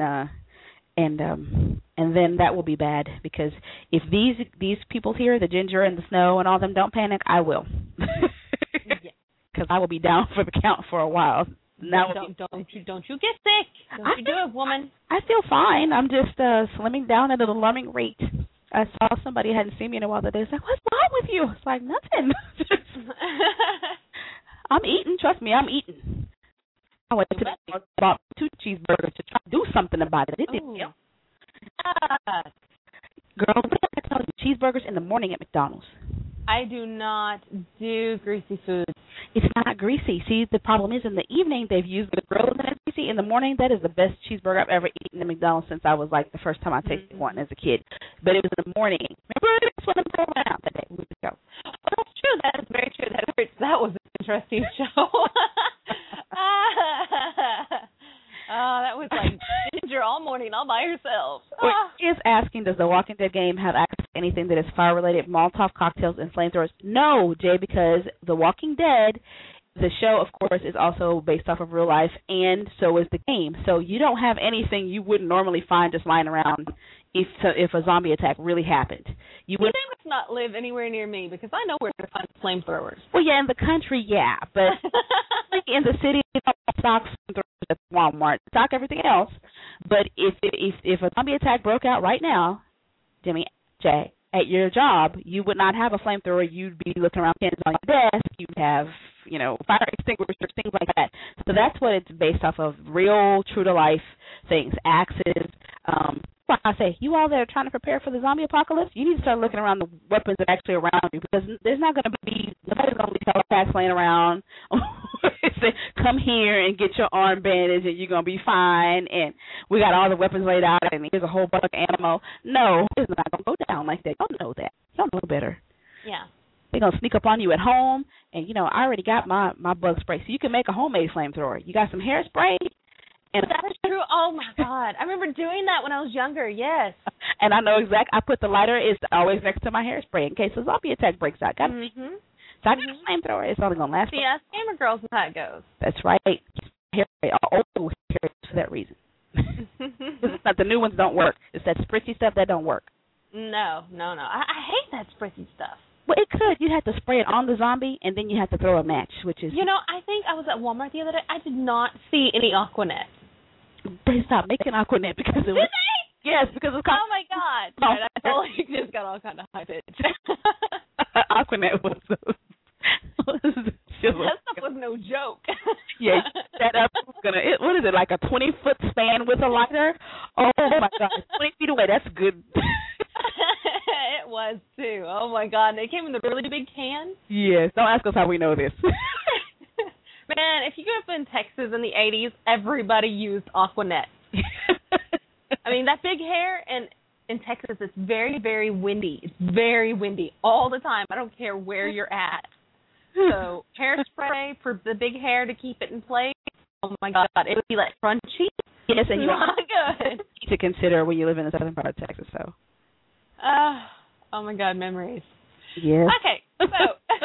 Speaker 2: then that will be bad, because if these people here, the Ginger and the Snow and all them, don't panic, I will, because I will be down for the count for a while. Now
Speaker 3: don't you get sick? Don't you do it, woman?
Speaker 2: I feel fine. I'm just slimming down at an alarming rate. I saw somebody hadn't seen me in a while today. It's like, what's wrong with you? It's like, nothing. I'm eating. Trust me, I'm eating. I went to bought 2 cheeseburgers to try to do something about it. It didn't feel. Girl, what did I tell you? Cheeseburgers in the morning at McDonald's.
Speaker 3: I do not do greasy foods.
Speaker 2: It's not greasy. See, the problem is in the evening they've used the grill and it's greasy. In the morning, that is the best cheeseburger I've ever eaten at McDonald's since I was like the first time I tasted one as a kid. But it was in the morning. Remember, that's when I'm going out that day. Well,
Speaker 3: that's true. That is very true. That was an interesting show. That was like Ginger all morning all by herself.
Speaker 2: She is asking, does the Walking Dead game have access to anything that is fire-related, Molotov cocktails and flamethrowers? No, Jay, because The Walking Dead, the show, of course, is also based off of real life, and so is the game. So you don't have anything you wouldn't normally find just lying around if a zombie attack really happened. You
Speaker 3: must not live anywhere near me, because I know where to find flamethrowers.
Speaker 2: Well, yeah, in the country, yeah, but in the city, stock flamethrowers at Walmart, stock everything else. But if a zombie attack broke out right now, Jimmy, Jay, at your job, you would not have a flamethrower. You'd be looking around pins on your desk. You'd have, fire extinguishers, things like that. So that's what it's based off of, real, true-to-life things, axes. I say, you all there trying to prepare for the zombie apocalypse, you need to start looking around the weapons that are actually around you, because there's not going to be, nobody's going to be telepaths laying around. Say, come here and get your arm bandaged and you're going to be fine, and we got all the weapons laid out and here's a whole bunch of ammo. No, it's not going to go down like that. Y'all know that. Y'all know better.
Speaker 3: Yeah.
Speaker 2: They're going to sneak up on you at home, and, I already got my bug spray, so you can make a homemade flamethrower. You got some hairspray. And
Speaker 3: that is true. Oh, my God. I remember doing that when I was younger, yes.
Speaker 2: And I know exactly. I put the lighter is always next to my hairspray in case a zombie attack breaks out. Got it. So I got a flamethrower. It's only going to last.
Speaker 3: Yeah, Gamer Girls is how it goes.
Speaker 2: That's right. Hairspray. All old hairspray for that reason. It's not, the new ones don't work. It's that spritzy stuff that don't work.
Speaker 3: No. I hate that spritzy stuff.
Speaker 2: Well, it could. You have to spray it on the zombie, and then you have to throw a match, which is...
Speaker 3: I think I was at Walmart the other day. I did not see any Aquanet.
Speaker 2: They stopped making Aquanet because it was...
Speaker 3: Did they?
Speaker 2: Yes, because it was...
Speaker 3: Oh, my God.
Speaker 2: No.
Speaker 3: Right, I totally just got all kind of high pitch.
Speaker 2: Aquanet was...
Speaker 3: That stuff was no joke.
Speaker 2: Yeah, that up was gonna. What is it, like a 20-foot span with a lighter? Oh my God, 20 feet away. That's good.
Speaker 3: It was too. Oh my God, and it came in the really big can.
Speaker 2: Yes. Don't ask us how we know this.
Speaker 3: Man, if you grew up in Texas in the 80s, everybody used Aquanet. I mean, that big hair, and in Texas, it's very, very windy. It's very windy all the time. I don't care where you're at. So hairspray for the big hair to keep it in place. Oh my God, it would be like crunchy.
Speaker 2: Yes, and you
Speaker 3: not good
Speaker 2: to consider when you live in the southern part of Texas. So.
Speaker 3: Oh my God, memories.
Speaker 2: Yes.
Speaker 3: Okay, so.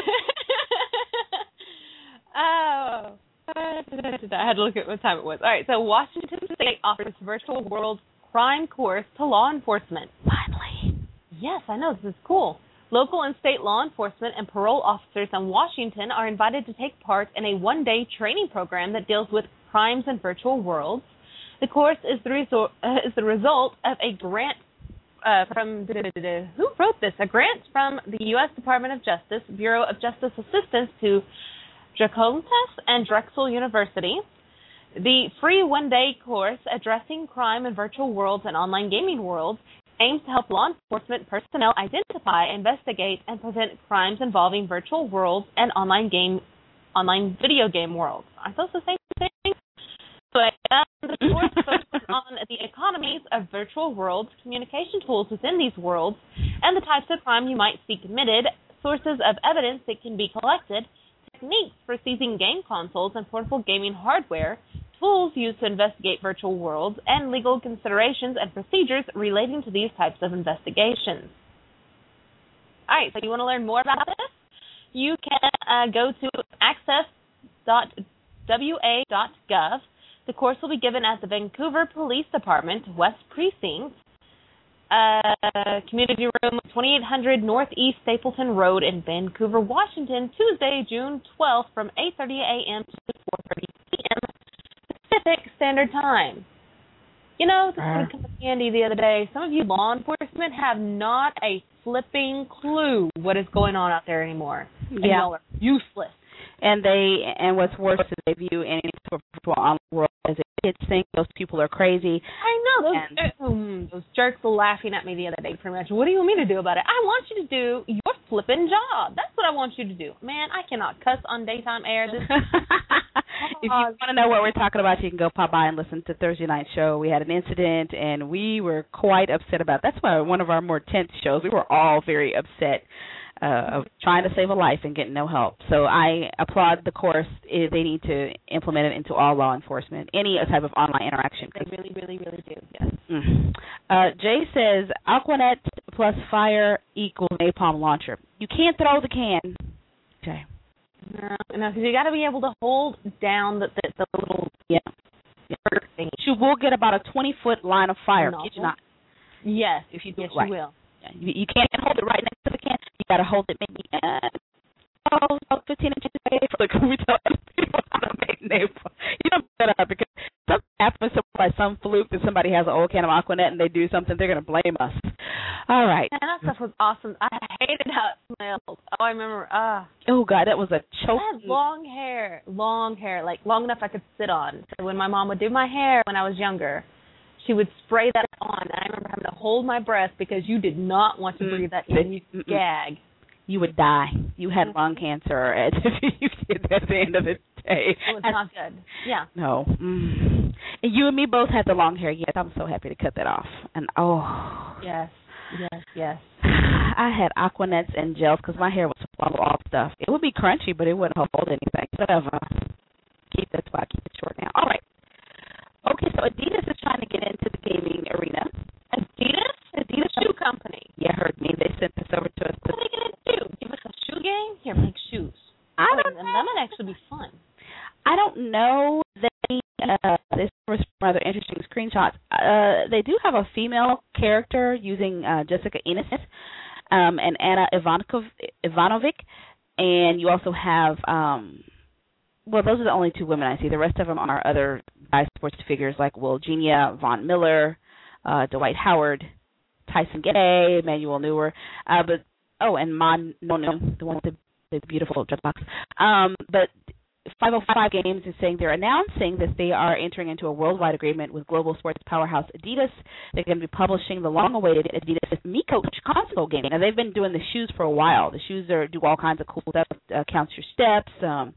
Speaker 3: I had to look at what time it was. All right, so Washington State offers virtual world crime course to law enforcement.
Speaker 2: Finally.
Speaker 3: Yes, I know, this is cool. Local and state law enforcement and parole officers in Washington are invited to take part in a one-day training program that deals with crimes in virtual worlds. The course is the result of a grant from who wrote this? A grant from the U.S. Department of Justice, Bureau of Justice Assistance to Dracontas and Drexel University. The free one-day course addressing crime in virtual worlds and online gaming worlds aims to help law enforcement personnel identify, investigate, and prevent crimes involving virtual worlds and online video game worlds. Aren't those the same thing? But the course focuses on the economies of virtual worlds, communication tools within these worlds, and the types of crime you might see committed, sources of evidence that can be collected, techniques for seizing game consoles and portable gaming hardware, tools used to investigate virtual worlds, and legal considerations and procedures relating to these types of investigations. All right, so you want to learn more about this? You can go to access.wa.gov. The course will be given at the Vancouver Police Department, West Precinct, Community Room 2800 Northeast Stapleton Road in Vancouver, Washington, Tuesday, June 12th from 8:30 a.m. to 4:30 p.m. Pacific Standard Time. This would come in handy the other day. Some of you law enforcement have not a flipping clue what is going on out there anymore. And y'all are useless.
Speaker 2: And what's worse is they view any sort of virtual online world as a kids thing. Those people are crazy.
Speaker 3: I know. Those jerks were laughing at me the other day pretty much. What do you want me to do about it? I want you to do your flipping job. That's what I want you to do. Man, I cannot cuss on daytime air.
Speaker 2: If you want to know what we're talking about, you can go pop by and listen to Thursday Night Show. We had an incident, and we were quite upset about it. That's why one of our more tense shows, we were all very upset of trying to save a life and getting no help. So I applaud the course. They need to implement it into all law enforcement, any type of online interaction.
Speaker 3: They really, really, really do, yes.
Speaker 2: Jay says, Aquanet plus fire equals napalm launcher. You can't throw the can. Okay.
Speaker 3: No, because you got to be able to hold down the little thing.
Speaker 2: You will get about a 20-foot line of fire. Did you not?
Speaker 3: Yes.
Speaker 2: If you do
Speaker 3: yes,
Speaker 2: it right.
Speaker 3: You will.
Speaker 2: You can't hold it right next to the can. You got to hold it maybe 15 inches away from the can. We tell people how to make napalm. You don't put it up because something happens to by some fluke that somebody has an old can of Aquanet and they do something, they're going to blame us. All right.
Speaker 3: And that stuff was awesome. I hated how it smelled. Oh, I remember.
Speaker 2: Oh, God, that was a choke.
Speaker 3: I had long hair, like long enough I could sit on. So when my mom would do my hair when I was younger, she would spray that on. And I remember having to hold my breath because you did not want to breathe that in. You'd gag.
Speaker 2: You would die. You had lung cancer at the end of the day.
Speaker 3: It was not good. Yeah.
Speaker 2: No. And you and me both had the long hair. Yes, I'm so happy to cut that off. And
Speaker 3: Yes.
Speaker 2: I had Aquanets and gels because my hair was full of all stuff. It would be crunchy, but it wouldn't hold anything. Whatever. Keep it short now. All right. Okay, so Adidas is trying to get into the gaming arena. Adidas
Speaker 3: shoe company.
Speaker 2: Yeah, heard me. They sent this over to us.
Speaker 3: What are they going to do? Give us a shoe game? Here, make shoes.
Speaker 2: I don't know.
Speaker 3: And that might actually be fun.
Speaker 2: I don't know. This was rather interesting screenshots. They do have a female character using Jessica Enos and Anna Ivanovic, and you also have well, those are the only two women I see. The rest of them are other guy sports figures like Will Genia, Von Miller, Dwight Howard, Tyson Gay, Emmanuel Neuer, and Mon Nonu, the one with the beautiful dreadlocks. But 505 Games is saying they're announcing that they are entering into a worldwide agreement with global sports powerhouse Adidas. They're going to be publishing the long-awaited Adidas miCoach console game. Now, they've been doing the shoes for a while. The shoes do all kinds of cool stuff, counts your steps,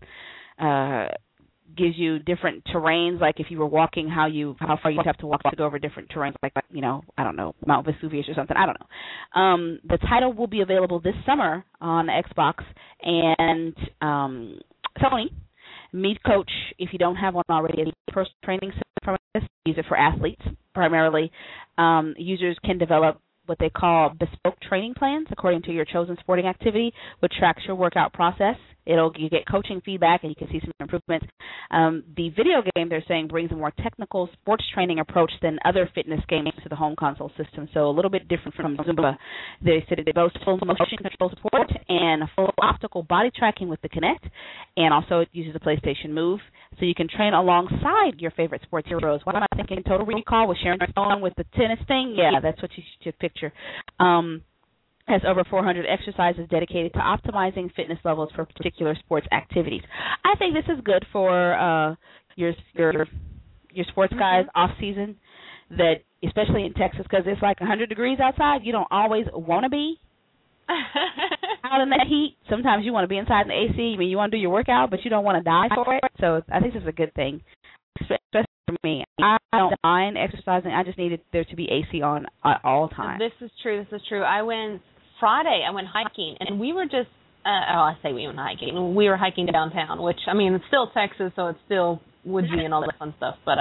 Speaker 2: gives you different terrains, like if you were walking, how far you have to walk to go over different terrains, like I don't know, Mount Vesuvius or something. I don't know. The title will be available this summer on Xbox and Sony. miCoach, if you don't have one already, is a personal training system from this. Use it for athletes primarily. Users can develop what they call bespoke training plans according to your chosen sporting activity, which tracks your workout process. You get coaching feedback, and you can see some improvements. The video game, they're saying, brings a more technical sports training approach than other fitness games to the home console system, so a little bit different from Zumba. They said it boasts full motion control support and full optical body tracking with the Kinect, and also it uses the PlayStation Move, so you can train alongside your favorite sports heroes. What am I thinking? Total Recall with Sharon Stone with the tennis thing? Yeah, that's what you should picture. Has over 400 exercises dedicated to optimizing fitness levels for particular sports activities. I think this is good for your sports guys off season, that especially in Texas, because it's like 100 degrees outside. You don't always want to be out in that heat. Sometimes you want to be inside in the AC. I mean, you want to do your workout, but you don't want to die for it. So I think this is a good thing, especially for me. I don't mind exercising. I just needed there to be AC on at all times.
Speaker 3: This is true. I went hiking, and we were just, we went hiking. We were hiking downtown, which, I mean, it's still Texas, so it's still woodsy and all that fun stuff, but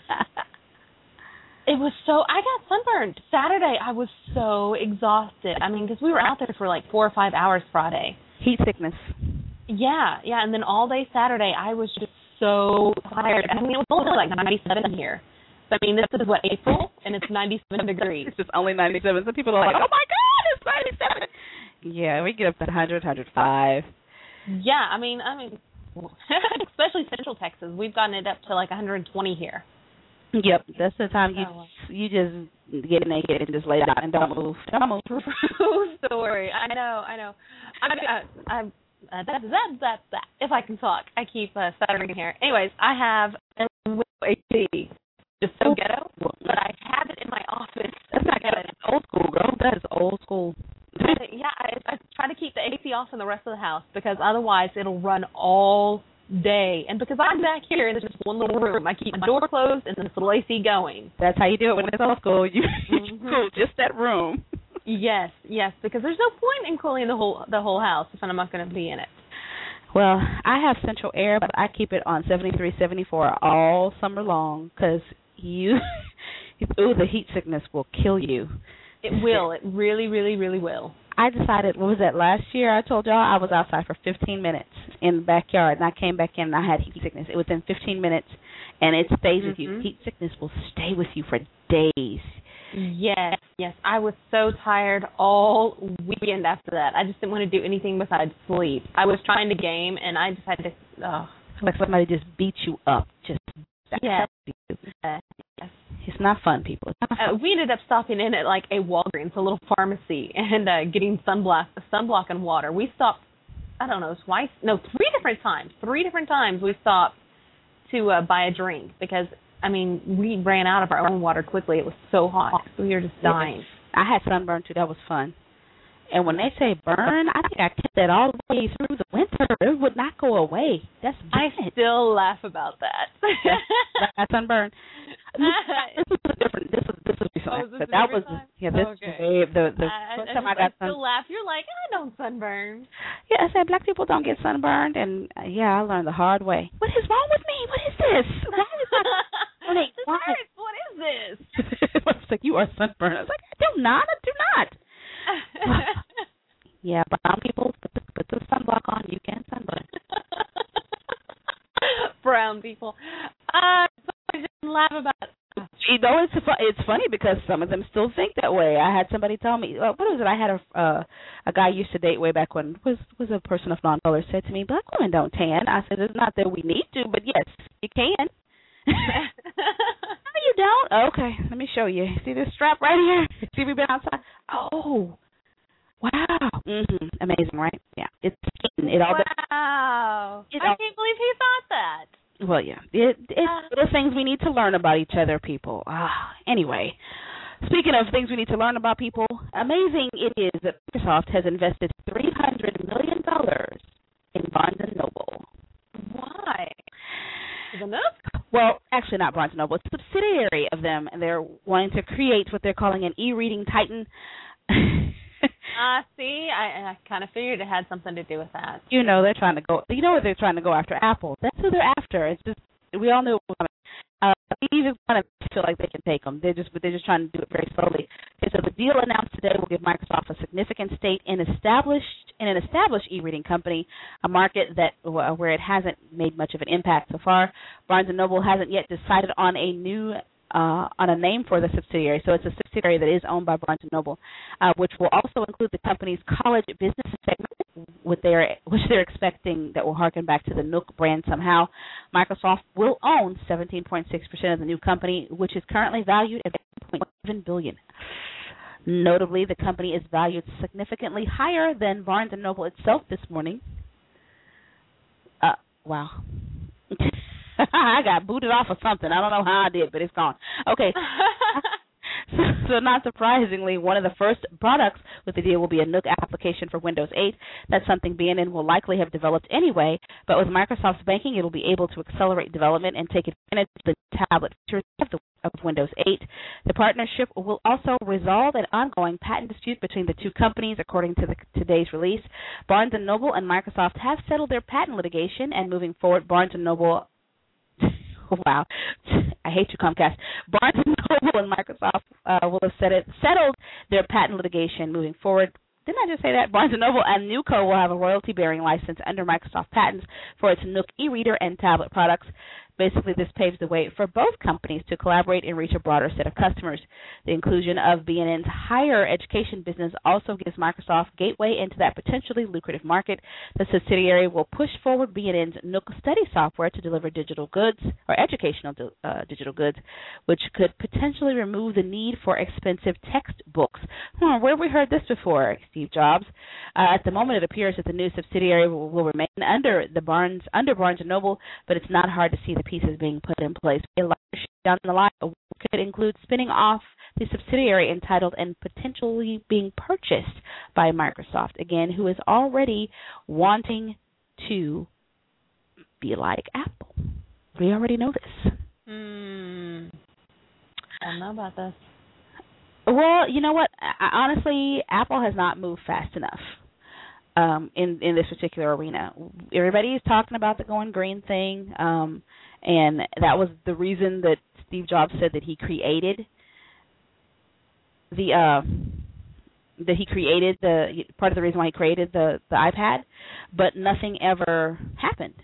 Speaker 3: it was I got sunburned. Saturday, I was so exhausted. I mean, because we were out there for like 4 or 5 hours Friday.
Speaker 2: Heat sickness.
Speaker 3: Yeah, and then all day Saturday, I was just so tired. I mean, it was only like 97 here. So, I mean, this is, April, and it's 97 degrees.
Speaker 2: It's just only 97. Some people are like, oh, my God, it's 97. Yeah, we get up to 100, 105.
Speaker 3: Yeah, I mean, especially Central Texas. We've gotten it up to like 120 here.
Speaker 2: Yep, that's the time you just get naked and just lay down and don't move.
Speaker 3: So worry. I know. That. If I can talk, I keep stuttering here. Anyways, I have a AC. Just so ghetto, but I have it in my office.
Speaker 2: That's not ghetto. It's old school, girl. That is old school.
Speaker 3: Yeah, I try to keep the AC off in the rest of the house because otherwise it'll run all day. And because I'm back here in just one little room, I keep my door closed and this little AC going.
Speaker 2: That's how you do it when it's old school. You cool just that room.
Speaker 3: Yes, because there's no point in cooling the whole house if I'm not going to be in it.
Speaker 2: Well, I have central air, but I keep it on 73, 74 all summer long because the heat sickness will kill you.
Speaker 3: It will. It really, really, really will.
Speaker 2: I decided, what was that, last year? I told y'all I was outside for 15 minutes in the backyard, and I came back in and I had heat sickness. It was within 15 minutes, and it stays with you. Heat sickness will stay with you for days.
Speaker 3: Yes. I was so tired all weekend after that. I just didn't want to do anything besides sleep. I was trying to game, and I just had to...
Speaker 2: Like somebody just beat you up. Just
Speaker 3: yes.
Speaker 2: It's not fun, people. It's not fun.
Speaker 3: We ended up stopping in at like a Walgreens, a little pharmacy, and getting sunblock and water. We stopped, I don't know, three different times. 3 different times we stopped to buy a drink because, I mean, we ran out of our own water quickly. It was so hot. We were just dying.
Speaker 2: I had sunburn, too. That was fun. And when they say burn, I think I kept that all the way through the winter. It would not go away. That's
Speaker 3: I still laugh about that.
Speaker 2: That sunburn. This was a different. This was recently.
Speaker 3: Oh, this
Speaker 2: that was
Speaker 3: time?
Speaker 2: This
Speaker 3: okay.
Speaker 2: the first time I got
Speaker 3: still laugh. You're like, I don't sunburn.
Speaker 2: Yeah, I said black people don't get sunburned, and I learned the hard way. What is wrong with me? What is this? Why is my
Speaker 3: What is this?
Speaker 2: I was like, you are sunburned. I was like, I do not. Yeah, brown people, put the sunblock on. You can sunburn.
Speaker 3: Brown people. I just laugh about it.
Speaker 2: You know, it's funny because some of them still think that way. I had somebody tell me, what was it? I had a guy I used to date way back when was a person of non-color said to me, black women don't tan. I said, it's not that we need to, but yes, you can. No, you don't? Okay, let me show you. See this strap right here? See me been outside? Oh, wow. Amazing, right? Yeah. It all.
Speaker 3: Wow. I can't believe he thought that.
Speaker 2: Well, yeah. It's little things we need to learn about each other, people. Anyway, speaking of things we need to learn about people, amazing it is that Microsoft has invested $300 million in Barnes & Noble.
Speaker 3: Why? The Nook?
Speaker 2: Well, actually not Barnes & Noble. It's a subsidiary of them, and they're wanting to create what they're calling an e-reading titan.
Speaker 3: See, I kind of figured it had something to do with that.
Speaker 2: They're trying to go. They're trying to go after Apple. That's who they're after. It's just we all knew it was coming. We just kind of feel like they can take them. They're just trying to do it very slowly. Okay, so the deal announced today will give Microsoft a significant stake in an established e-reading company, a market that where it hasn't made much of an impact so far. Barnes & Noble hasn't yet decided on a name for the subsidiary, so it's a subsidiary that is owned by Barnes & Noble, which will also include the company's college business segment, which they're expecting that will harken back to the Nook brand somehow. Microsoft will own 17.6% of the new company, which is currently valued at $1.7 billion. Notably, the company is valued significantly higher than Barnes & Noble itself this morning. Wow. I got booted off of something. I don't know how I did, but it's gone. Okay. So not surprisingly, one of the first products with the deal will be a Nook application for Windows 8. That's something BNN will likely have developed anyway, but with Microsoft's banking, it will be able to accelerate development and take advantage of the tablet features of Windows 8. The partnership will also resolve an ongoing patent dispute between the two companies, according to today's release. Barnes & Noble and Microsoft have settled their patent litigation, and moving forward, Barnes & Noble wow. I hate you, Comcast. Barnes & Noble and Microsoft will have settled their patent litigation moving forward. Didn't I just say that? Barnes & Noble and NewCo will have a royalty-bearing license under Microsoft patents for its Nook e-reader and tablet products. Basically, this paves the way for both companies to collaborate and reach a broader set of customers. The inclusion of BNN's higher education business also gives Microsoft gateway into that potentially lucrative market. The subsidiary will push forward BNN's Nook study software to deliver digital goods or educational digital goods, which could potentially remove the need for expensive textbooks. Where have we heard this before, Steve Jobs? At the moment, it appears that the new subsidiary will remain under Barnes & Noble, but it's not hard to see the pieces being put in place. Down the line could include spinning off the subsidiary entitled and potentially being purchased by Microsoft, again, who is already wanting to be like Apple. We already know this.
Speaker 3: I don't know about this.
Speaker 2: Well, you know what? Honestly, Apple has not moved fast enough in this particular arena. Everybody is talking about the going green thing, and that was the reason that Steve Jobs said that he created part of the reason why he created the iPad, but nothing ever happened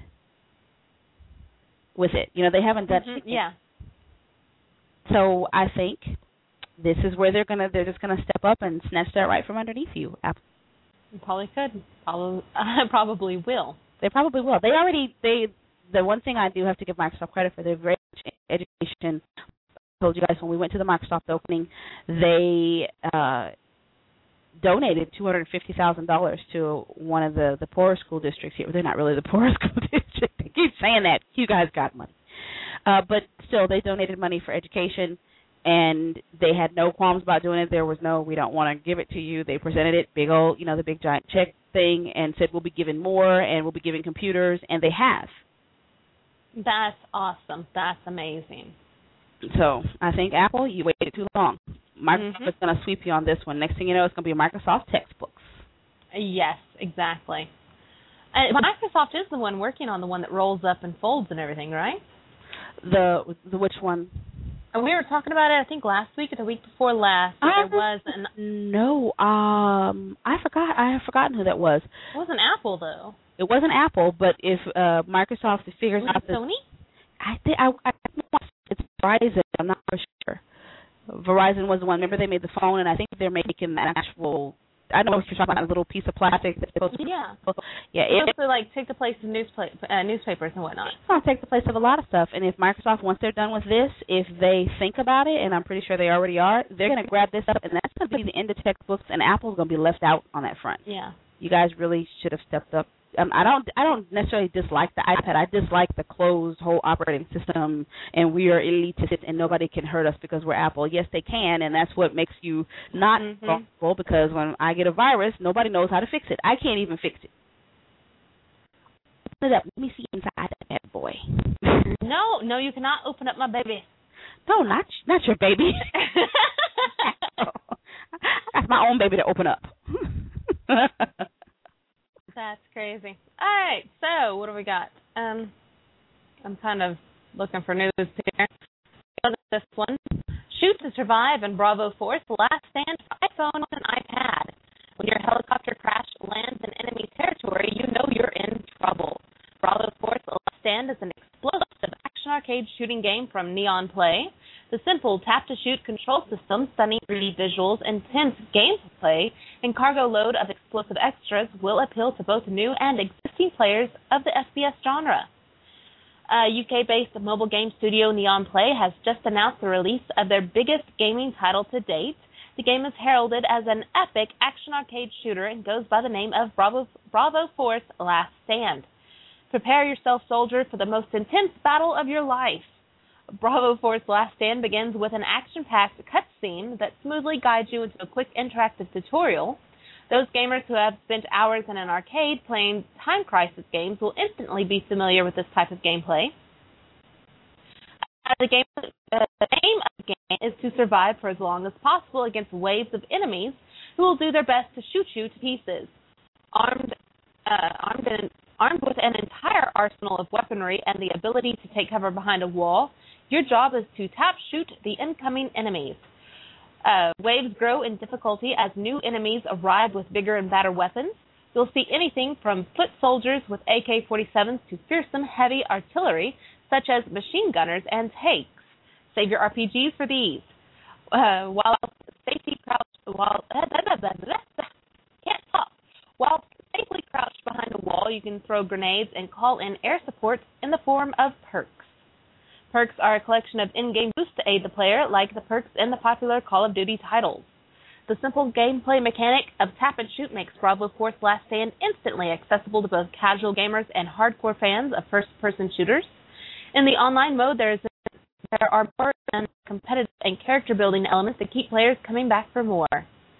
Speaker 2: with it. They haven't done anything.
Speaker 3: Yeah.
Speaker 2: So I think this is where they're just gonna step up and snatch that right from underneath you. Apple.
Speaker 3: You probably could. Probably will.
Speaker 2: They probably will. The one thing I do have to give Microsoft credit for, they're very much education told you guys when we went to the Microsoft opening, they donated $250,000 to one of the poorer school districts here. They're not really the poorest school district. They keep saying that. You guys got money. But still, they donated money for education, and they had no qualms about doing it. There was no, we don't want to give it to you. They presented it, big old, the big giant check thing, and said we'll be giving more, and we'll be giving computers, and they have.
Speaker 3: That's awesome. That's amazing.
Speaker 2: So I think, Apple, you waited too long. Microsoft is going to sweep you on this one. Next thing you know, it's going to be Microsoft textbooks.
Speaker 3: Yes, exactly. Microsoft is the one working on the one that rolls up and folds and everything, right?
Speaker 2: The which one?
Speaker 3: And we were talking about it, I think, last week or the week before last.
Speaker 2: No, I forgot. I have forgotten who that was.
Speaker 3: It wasn't Apple, though.
Speaker 2: It wasn't Apple, but if Microsoft figures out that
Speaker 3: Sony?
Speaker 2: I think it's Verizon. I'm not for sure. Verizon was the one. Remember, they made the phone, and I think they're making that actual. I don't know if you're talking about a little piece of plastic that's supposed to.
Speaker 3: Yeah.
Speaker 2: Yeah.
Speaker 3: It's supposed to take the place of newspapers and whatnot.
Speaker 2: It's going to take the place of a lot of stuff. And if Microsoft, once they're done with this, if they think about it, and I'm pretty sure they already are, they're going to grab this up, and that's going to be the end of textbooks, and Apple's going to be left out on that front.
Speaker 3: Yeah.
Speaker 2: You guys really should have stepped up. I don't necessarily dislike the iPad. I dislike the closed whole operating system, and we are elitist, and nobody can hurt us because we're Apple. Yes, they can, and that's what makes you not vulnerable, because when I get a virus, nobody knows how to fix it. I can't even fix it. Let me see inside that bad boy.
Speaker 3: No, you cannot open up my baby.
Speaker 2: No, not your baby. That's my own baby to open up.
Speaker 3: That's crazy. All right, so what do we got? I'm kind of looking for news here. This one. Shoot to Survive and Bravo Force Last Stand for iPhone and iPad. When your helicopter crash lands in enemy territory, you know you're in trouble. Bravo Force Last Stand is an explosive action arcade shooting game from Neon Play. The simple tap-to-shoot control system, stunning 3D visuals, intense gameplay, and cargo load of explosive extras will appeal to both new and existing players of the FPS genre. UK-based mobile game studio Neon Play has just announced the release of their biggest gaming title to date. The game is heralded as an epic action arcade shooter and goes by the name of Bravo Force Last Stand. Prepare yourself, soldier, for the most intense battle of your life. Bravo Force Last Stand begins with an action-packed cutscene that smoothly guides you into a quick interactive tutorial. Those gamers who have spent hours in an arcade playing Time Crisis games will instantly be familiar with this type of gameplay. The aim of the game is to survive for as long as possible against waves of enemies who will do their best to shoot you to pieces. Armed with an entire arsenal of weaponry and the ability to take cover behind a wall, your job is to tap-shoot the incoming enemies. Waves grow in difficulty as new enemies arrive with bigger and badder weapons. You'll see anything from foot soldiers with AK-47s to fearsome heavy artillery, such as machine gunners and tanks. Save your RPGs for these. While safely crouched behind a wall, you can throw grenades and call in air support in the form of perks. Perks are a collection of in-game boosts to aid the player, like the perks in the popular Call of Duty titles. The simple gameplay mechanic of tap and shoot makes Bravo Force Last Stand instantly accessible to both casual gamers and hardcore fans of first-person shooters. In the online mode, there are more than competitive and character-building elements that keep players coming back for more.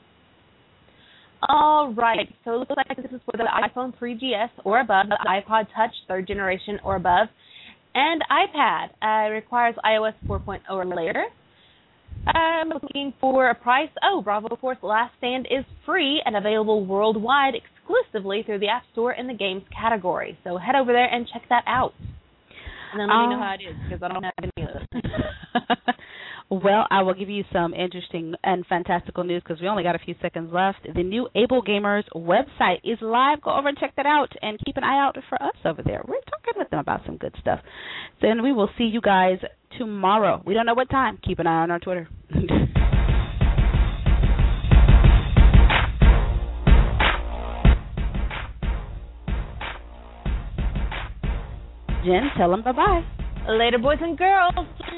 Speaker 3: All right, so it looks like this is for the iPhone 3GS or above, the iPod Touch 3rd generation or above, and iPad. Requires iOS 4.0 or later. I'm looking for a price. Bravo Force Last Stand is free and available worldwide exclusively through the App Store in the games category. So head over there and check that out. And then let me know how it is, because I don't have any of this.
Speaker 2: Well, I will give you some interesting and fantastical news because we only got a few seconds left. The new Able Gamers website is live. Go over and check that out and keep an eye out for us over there. We're talking with them about some good stuff. Then we will see you guys tomorrow. We don't know what time. Keep an eye on our Twitter. Jen, tell them bye-bye.
Speaker 3: Later, boys and girls.